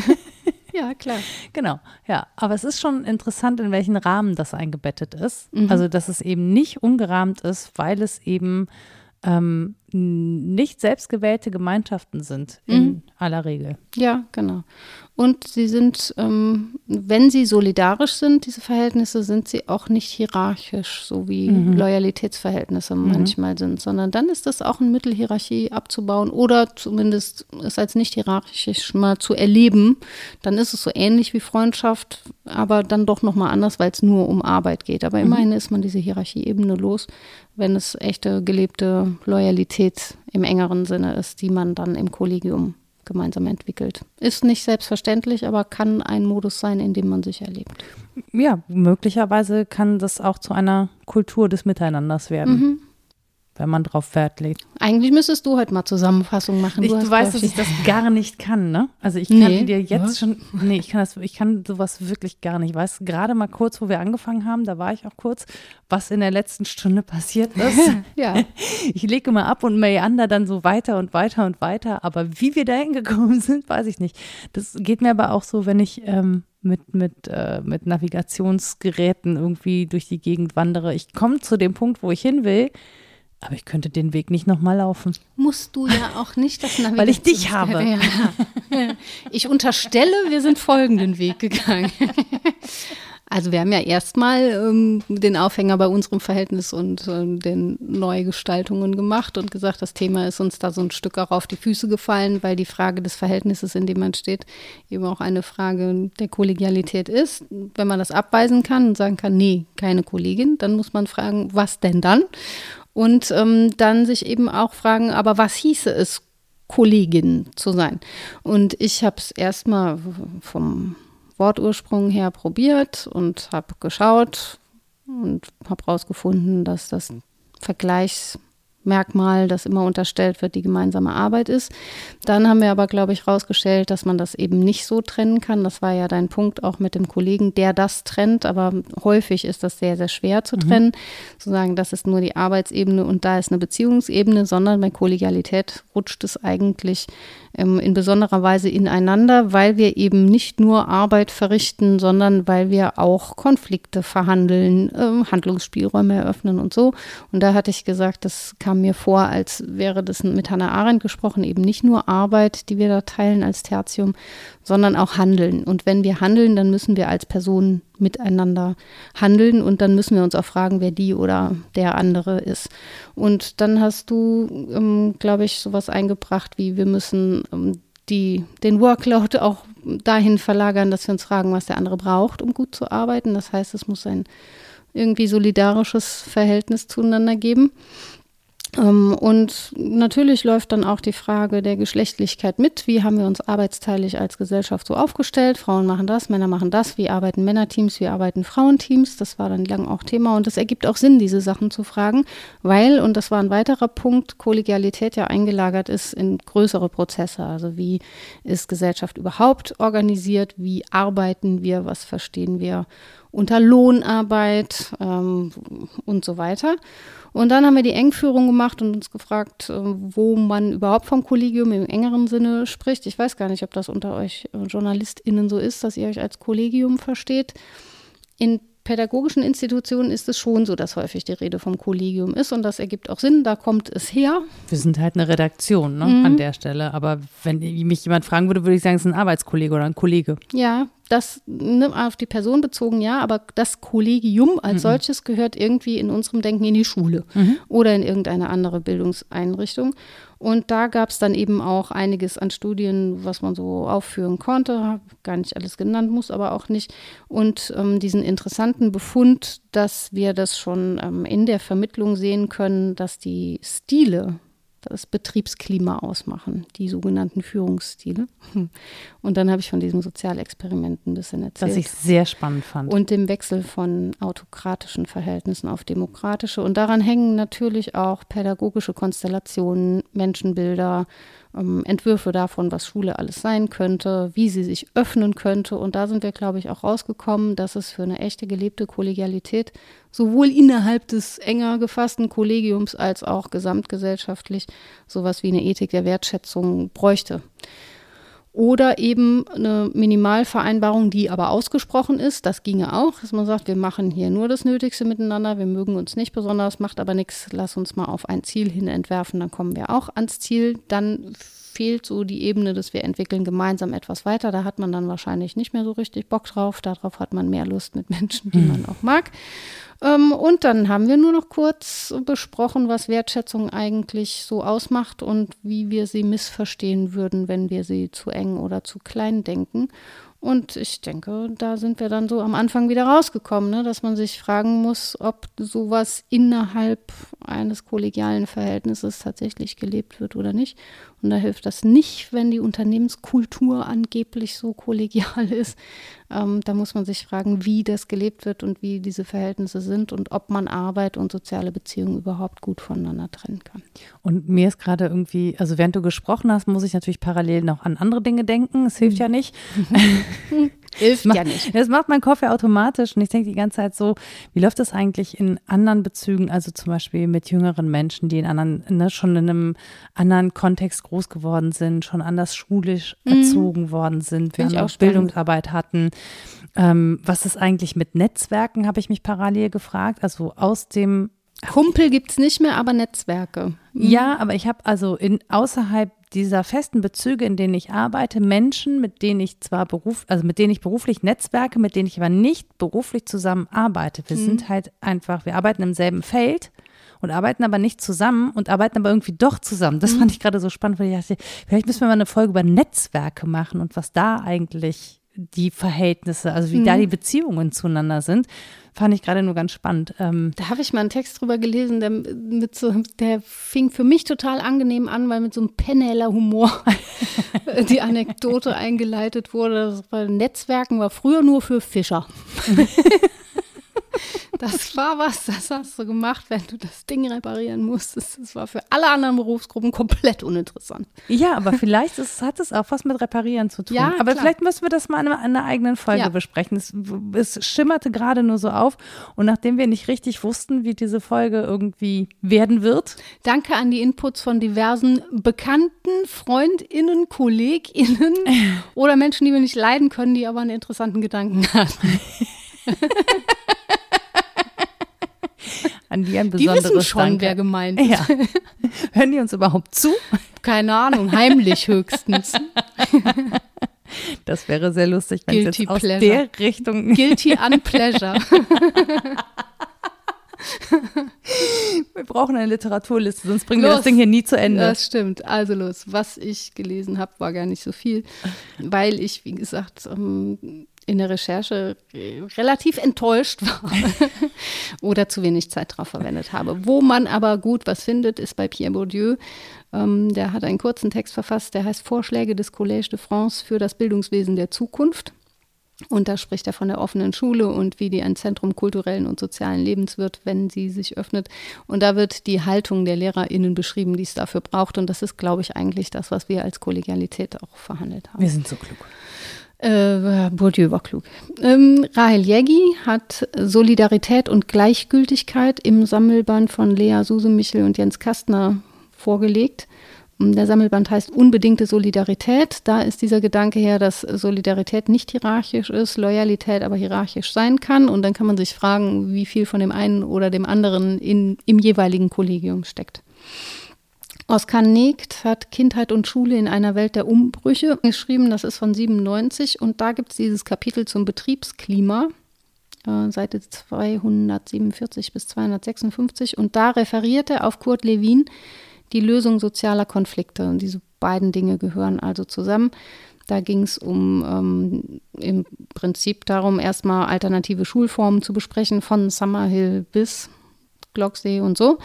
Ja, klar. Genau, ja. Aber es ist schon interessant, in welchen Rahmen das eingebettet ist. Mhm. Also, dass es eben nicht ungerahmt ist, weil es eben ähm, nicht selbstgewählte Gemeinschaften sind, in Mhm. aller Regel. Ja, genau. Und sie sind, ähm, wenn sie solidarisch sind, diese Verhältnisse, sind sie auch nicht hierarchisch, so wie Mhm. Loyalitätsverhältnisse manchmal sind, sondern dann ist das auch ein Mittel, Hierarchie abzubauen oder zumindest es als nicht hierarchisch mal zu erleben. Dann ist es so ähnlich wie Freundschaft, aber dann doch nochmal anders, weil es nur um Arbeit geht. Aber immerhin ist man diese Hierarchieebene los, wenn es echte gelebte Loyalität im engeren Sinne ist, die man dann im Kollegium gemeinsam entwickelt. Ist nicht selbstverständlich, aber kann ein Modus sein, in dem man sich erlebt. Ja, möglicherweise kann das auch zu einer Kultur des Miteinanders werden, Mhm. wenn man drauf Wert legt. Eigentlich müsstest du heute mal Zusammenfassung machen. Ich, du hast, weißt, glaub dass ich das gar nicht kann, ne? Also ich kann Nee. dir jetzt Was? schon, nee, ich kann das, ich kann sowas wirklich gar nicht. Ich weiß, gerade mal kurz, wo wir angefangen haben, da war ich auch kurz, was in der letzten Stunde passiert ist. Ja. Ich lege mal ab und meander dann so weiter und weiter und weiter, aber wie wir da hingekommen sind, weiß ich nicht. Das geht mir aber auch so, wenn ich ähm, mit, mit, äh, mit Navigationsgeräten irgendwie durch die Gegend wandere. Ich komme zu dem Punkt, wo ich hin will, aber ich könnte den Weg nicht nochmal laufen. Musst du ja auch nicht das Navigations- Weil ich dich habe. Ja. Ich unterstelle, wir sind folgenden Weg gegangen. Also wir haben ja erstmal ähm, den Aufhänger bei unserem Verhältnis und ähm, den Neugestaltungen gemacht und gesagt, das Thema ist uns da so ein Stück auch auf die Füße gefallen, weil die Frage des Verhältnisses, in dem man steht, eben auch eine Frage der Kollegialität ist. Wenn man das abweisen kann und sagen kann, nee, keine Kollegin, dann muss man fragen, was denn dann? Und ähm, dann sich eben auch fragen, aber was hieße es, Kollegin zu sein? Und ich habe es erstmal vom Wortursprung her probiert und habe geschaut und habe herausgefunden, dass das Vergleichsmerkmal, das immer unterstellt wird, die gemeinsame Arbeit ist. Dann haben wir aber, glaube ich, herausgestellt, dass man das eben nicht so trennen kann. Das war ja dein Punkt auch mit dem Kollegen, der das trennt, aber häufig ist das sehr, sehr schwer zu trennen. Mhm. Zu sagen, das ist nur die Arbeitsebene und da ist eine Beziehungsebene, sondern bei Kollegialität rutscht es eigentlich in besonderer Weise ineinander, weil wir eben nicht nur Arbeit verrichten, sondern weil wir auch Konflikte verhandeln, äh, Handlungsspielräume eröffnen und so. Und da hatte ich gesagt, das kam mir vor, als wäre das mit Hannah Arendt gesprochen, eben nicht nur Arbeit, die wir da teilen als Tertium, sondern auch Handeln. Und wenn wir handeln, dann müssen wir als Personen miteinander handeln und dann müssen wir uns auch fragen, wer die oder der andere ist. Und dann hast du, ähm, glaube ich, sowas eingebracht, wie wir müssen ähm, die, den Workload auch dahin verlagern, dass wir uns fragen, was der andere braucht, um gut zu arbeiten. Das heißt, es muss ein irgendwie solidarisches Verhältnis zueinander geben. Um, und natürlich läuft dann auch die Frage der Geschlechtlichkeit mit. Wie haben wir uns arbeitsteilig als Gesellschaft so aufgestellt? Frauen machen das, Männer machen das. Wie arbeiten Männerteams, wie arbeiten Frauenteams? Das war dann lang auch Thema und es ergibt auch Sinn, diese Sachen zu fragen, weil, und das war ein weiterer Punkt, Kollegialität ja eingelagert ist in größere Prozesse. Also wie ist Gesellschaft überhaupt organisiert? Wie arbeiten wir? Was verstehen wir unter Lohnarbeit ähm, und so weiter? Und dann haben wir die Engführung gemacht und uns gefragt, wo man überhaupt vom Kollegium im engeren Sinne spricht. Ich weiß gar nicht, ob das unter euch JournalistInnen so ist, dass ihr euch als Kollegium versteht. In pädagogischen Institutionen ist es schon so, dass häufig die Rede vom Kollegium ist und das ergibt auch Sinn, da kommt es her. Wir sind halt eine Redaktion, ne, mhm. an der Stelle, aber wenn mich jemand fragen würde, würde ich sagen, es ist ein Arbeitskollege oder ein Kollege. Ja, das ne, auf die Person bezogen, ja, aber das Kollegium als mhm. solches gehört irgendwie in unserem Denken in die Schule mhm. oder in irgendeine andere Bildungseinrichtung. Und da gab es dann eben auch einiges an Studien, was man so aufführen konnte, habe gar nicht alles genannt, muss aber auch nicht. Und ähm, diesen interessanten Befund, dass wir das schon ähm, in der Vermittlung sehen können, dass die Stile das Betriebsklima ausmachen, die sogenannten Führungsstile. Und dann habe ich von diesem Sozialexperiment ein bisschen erzählt. Was ich sehr spannend fand. Und dem Wechsel von autokratischen Verhältnissen auf demokratische. Und daran hängen natürlich auch pädagogische Konstellationen, Menschenbilder, ähm, Entwürfe davon, was Schule alles sein könnte, wie sie sich öffnen könnte. Und da sind wir, glaube ich, auch rausgekommen, dass es für eine echte gelebte Kollegialität sowohl innerhalb des enger gefassten Kollegiums als auch gesamtgesellschaftlich sowas wie eine Ethik der Wertschätzung bräuchte. Oder eben eine Minimalvereinbarung, die aber ausgesprochen ist. Das ginge auch, dass man sagt, wir machen hier nur das Nötigste miteinander, wir mögen uns nicht besonders, macht aber nichts, lass uns mal auf ein Ziel hin entwerfen, dann kommen wir auch ans Ziel. Dann fehlt so die Ebene, dass wir entwickeln gemeinsam etwas weiter. Da hat man dann wahrscheinlich nicht mehr so richtig Bock drauf. Darauf hat man mehr Lust mit Menschen, die man auch mag. Ähm, und dann haben wir nur noch kurz besprochen, was Wertschätzung eigentlich so ausmacht und wie wir sie missverstehen würden, wenn wir sie zu eng oder zu klein denken. Und ich denke, da sind wir dann so am Anfang wieder rausgekommen, ne? Dass man sich fragen muss, ob sowas innerhalb eines kollegialen Verhältnisses tatsächlich gelebt wird oder nicht. Und da hilft das nicht, wenn die Unternehmenskultur angeblich so kollegial ist. Ähm, da muss man sich fragen, wie das gelebt wird und wie diese Verhältnisse sind und ob man Arbeit und soziale Beziehungen überhaupt gut voneinander trennen kann. Und mir ist gerade irgendwie, also während du gesprochen hast, muss ich natürlich parallel noch an andere Dinge denken. Es hilft mhm. ja nicht. Hilft macht, ja nicht. Das macht mein Kopf ja automatisch und ich denke die ganze Zeit so, wie läuft das eigentlich in anderen Bezügen, also zum Beispiel mit jüngeren Menschen, die in anderen, ne, schon in einem anderen Kontext groß geworden sind, schon anders schulisch mhm. erzogen worden sind, wir auch Bildungsarbeit hatten. Ähm, was ist eigentlich mit Netzwerken, habe ich mich parallel gefragt, also aus dem Kumpel gibt es nicht mehr, aber Netzwerke. Mhm. Ja, aber ich habe also in außerhalb dieser festen Bezüge, in denen ich arbeite, Menschen, mit denen ich zwar beruf, also mit denen ich beruflich netzwerke, mit denen ich aber nicht beruflich zusammenarbeite. Wir mhm. sind halt einfach, wir arbeiten im selben Feld und arbeiten aber nicht zusammen und arbeiten aber irgendwie doch zusammen. Das mhm. fand ich gerade so spannend, weil ich dachte, vielleicht müssen wir mal eine Folge über Netzwerke machen und was da eigentlich die Verhältnisse, also wie mhm. da die Beziehungen zueinander sind, fand ich gerade nur ganz spannend. Ähm, da habe ich mal einen Text drüber gelesen, der, mit so, der fing für mich total angenehm an, weil mit so einem Penneller Humor die Anekdote eingeleitet wurde. Das war, Netzwerken war früher nur für Fischer. Das war was, das hast du gemacht, wenn du das Ding reparieren musstest. Das war für alle anderen Berufsgruppen komplett uninteressant. Ja, aber vielleicht ist, hat es auch was mit Reparieren zu tun. Ja, aber klar. Vielleicht müssen wir das mal in einer, in einer eigenen Folge ja. besprechen. Es, es schimmerte gerade nur so auf. Und nachdem wir nicht richtig wussten, wie diese Folge irgendwie werden wird. Danke an die Inputs von diversen Bekannten, FreundInnen, KollegInnen oder Menschen, die wir nicht leiden können, die aber einen interessanten Gedanken hatten. An die ein besonderes Die wissen schon, Danke. Wer gemeint ist. Ja. Hören die uns überhaupt zu? Keine Ahnung, heimlich höchstens. Das wäre sehr lustig, wenn es jetzt aus pleasure. der Richtung… Guilty Unpleasure. Wir brauchen eine Literaturliste, sonst bringen los. Wir das Ding hier nie zu Ende. Das stimmt. Also los, was ich gelesen habe, war gar nicht so viel, weil ich, wie gesagt, in der Recherche relativ enttäuscht war oder zu wenig Zeit drauf verwendet habe. Wo man aber gut was findet, ist bei Pierre Bourdieu. Ähm, der hat einen kurzen Text verfasst, der heißt Vorschläge des Collège de France für das Bildungswesen der Zukunft. Und da spricht er von der offenen Schule und wie die ein Zentrum kulturellen und sozialen Lebens wird, wenn sie sich öffnet. Und da wird die Haltung der LehrerInnen beschrieben, die es dafür braucht. Und das ist, glaube ich, eigentlich das, was wir als Kollegialität auch verhandelt haben. Wir sind so klug. Äh, Bourdieu war klug. Ähm, Rahel Jägi hat Solidarität und Gleichgültigkeit im Sammelband von Lea Susemichel und Jens Kastner vorgelegt. Der Sammelband heißt Unbedingte Solidarität. Da ist dieser Gedanke her, dass Solidarität nicht hierarchisch ist, Loyalität aber hierarchisch sein kann. Und dann kann man sich fragen, wie viel von dem einen oder dem anderen in, im jeweiligen Kollegium steckt. Oskar Negt hat Kindheit und Schule in einer Welt der Umbrüche geschrieben. Das ist von siebenundneunzig. Und da gibt es dieses Kapitel zum Betriebsklima, äh, Seite zweihundertsiebenundvierzig bis zweihundertsechsundfünfzig. Und da referiert er auf Kurt Lewin, die Lösung sozialer Konflikte. Und diese beiden Dinge gehören also zusammen. Da ging es um ähm, im Prinzip darum, erstmal alternative Schulformen zu besprechen, von Summerhill bis Glocksee und so.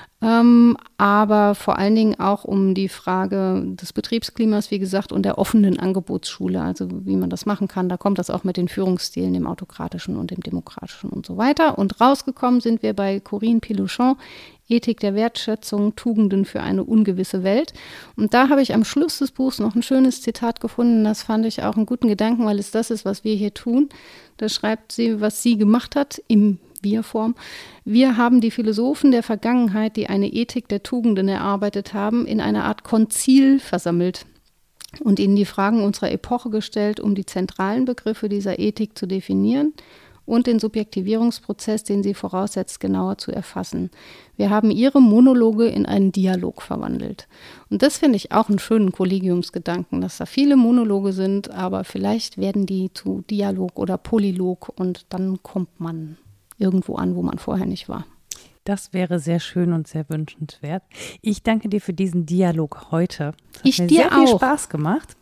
Ähm, aber vor allen Dingen auch um die Frage des Betriebsklimas, wie gesagt, und der offenen Angebotsschule, also wie man das machen kann. Da kommt das auch mit den Führungsstilen, dem autokratischen und dem demokratischen und so weiter. Und rausgekommen sind wir bei Corinne Piluchon, Ethik der Wertschätzung, Tugenden für eine ungewisse Welt. Und da habe ich am Schluss des Buchs noch ein schönes Zitat gefunden. Das fand ich auch einen guten Gedanken, weil es das ist, was wir hier tun. Da schreibt sie, was sie gemacht hat im Wir-Form. Wir haben die Philosophen der Vergangenheit, die eine Ethik der Tugenden erarbeitet haben, in einer Art Konzil versammelt und ihnen die Fragen unserer Epoche gestellt, um die zentralen Begriffe dieser Ethik zu definieren und den Subjektivierungsprozess, den sie voraussetzt, genauer zu erfassen. Wir haben ihre Monologe in einen Dialog verwandelt. Und das finde ich auch einen schönen Kollegiumsgedanken, dass da viele Monologe sind, aber vielleicht werden die zu Dialog oder Polylog und dann kommt man irgendwo an, wo man vorher nicht war. Das wäre sehr schön und sehr wünschenswert. Ich danke dir für diesen Dialog heute. Das hat ich mir dir sehr viel auch. Spaß gemacht.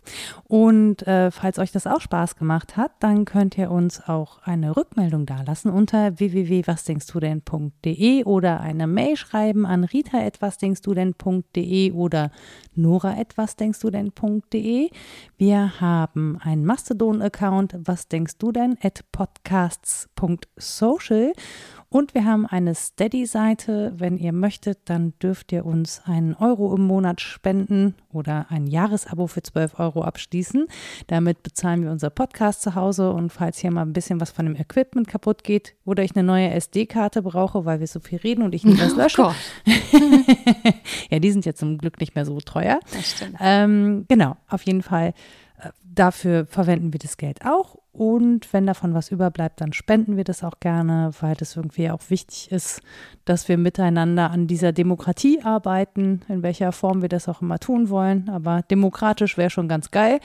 Und äh, falls euch das auch Spaß gemacht hat, dann könnt ihr uns auch eine Rückmeldung dalassen unter w w w punkt was denkst du denn punkt d e oder eine Mail schreiben an rita at was denkst du denn punkt d e oder nora at was denkst du denn punkt d e. Wir haben einen Mastodon-Account, was denkst du denn at podcasts punkt social. Und wir haben eine Steady-Seite. Wenn ihr möchtet, dann dürft ihr uns einen Euro im Monat spenden oder ein Jahresabo für zwölf Euro abschließen. Damit bezahlen wir unser Podcast zu Hause. Und falls hier mal ein bisschen was von dem Equipment kaputt geht oder ich eine neue S D-Karte brauche, weil wir so viel reden und ich nicht das lösche. Oh ja, die sind jetzt zum Glück nicht mehr so teuer. Das stimmt. Ähm, genau, auf jeden Fall. Dafür verwenden wir das Geld auch und wenn davon was überbleibt, dann spenden wir das auch gerne, weil das irgendwie auch wichtig ist, dass wir miteinander an dieser Demokratie arbeiten, in welcher Form wir das auch immer tun wollen. Aber demokratisch wäre schon ganz geil.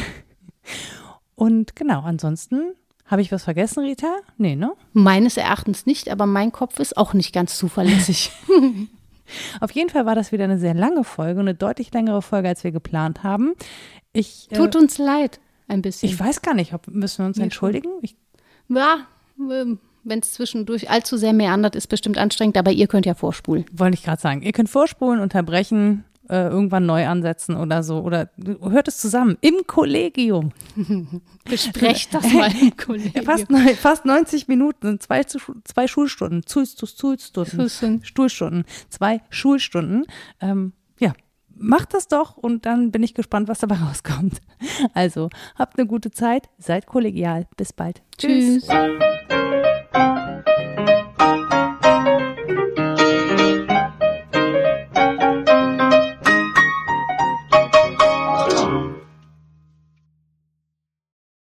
Und genau, ansonsten habe ich was vergessen, Rita? Nee, ne? Meines Erachtens nicht, aber mein Kopf ist auch nicht ganz zuverlässig. Auf jeden Fall war das wieder eine sehr lange Folge, eine deutlich längere Folge, als wir geplant haben. Ich, Tut äh, uns leid, ein bisschen. Ich weiß gar nicht, ob müssen wir uns Nee, entschuldigen? Ich, Ja, wenn es zwischendurch allzu sehr meandert, ist bestimmt anstrengend, aber ihr könnt ja vorspulen. wollte ich gerade sagen. Ihr könnt vorspulen, unterbrechen, äh, irgendwann neu ansetzen oder so. Oder hört es zusammen im Kollegium. Besprecht das mal im Kollegen. Fast, neun- fast neunzig Minuten sind zwei, zu- zwei Schulstunden. Schulstunden, Schulstunden, Schulstunden. Schulstunden. Zwei Schulstunden. Ähm, ja, macht das doch und dann bin ich gespannt, was dabei rauskommt. Also, habt eine gute Zeit, seid kollegial. Bis bald. Tschüss.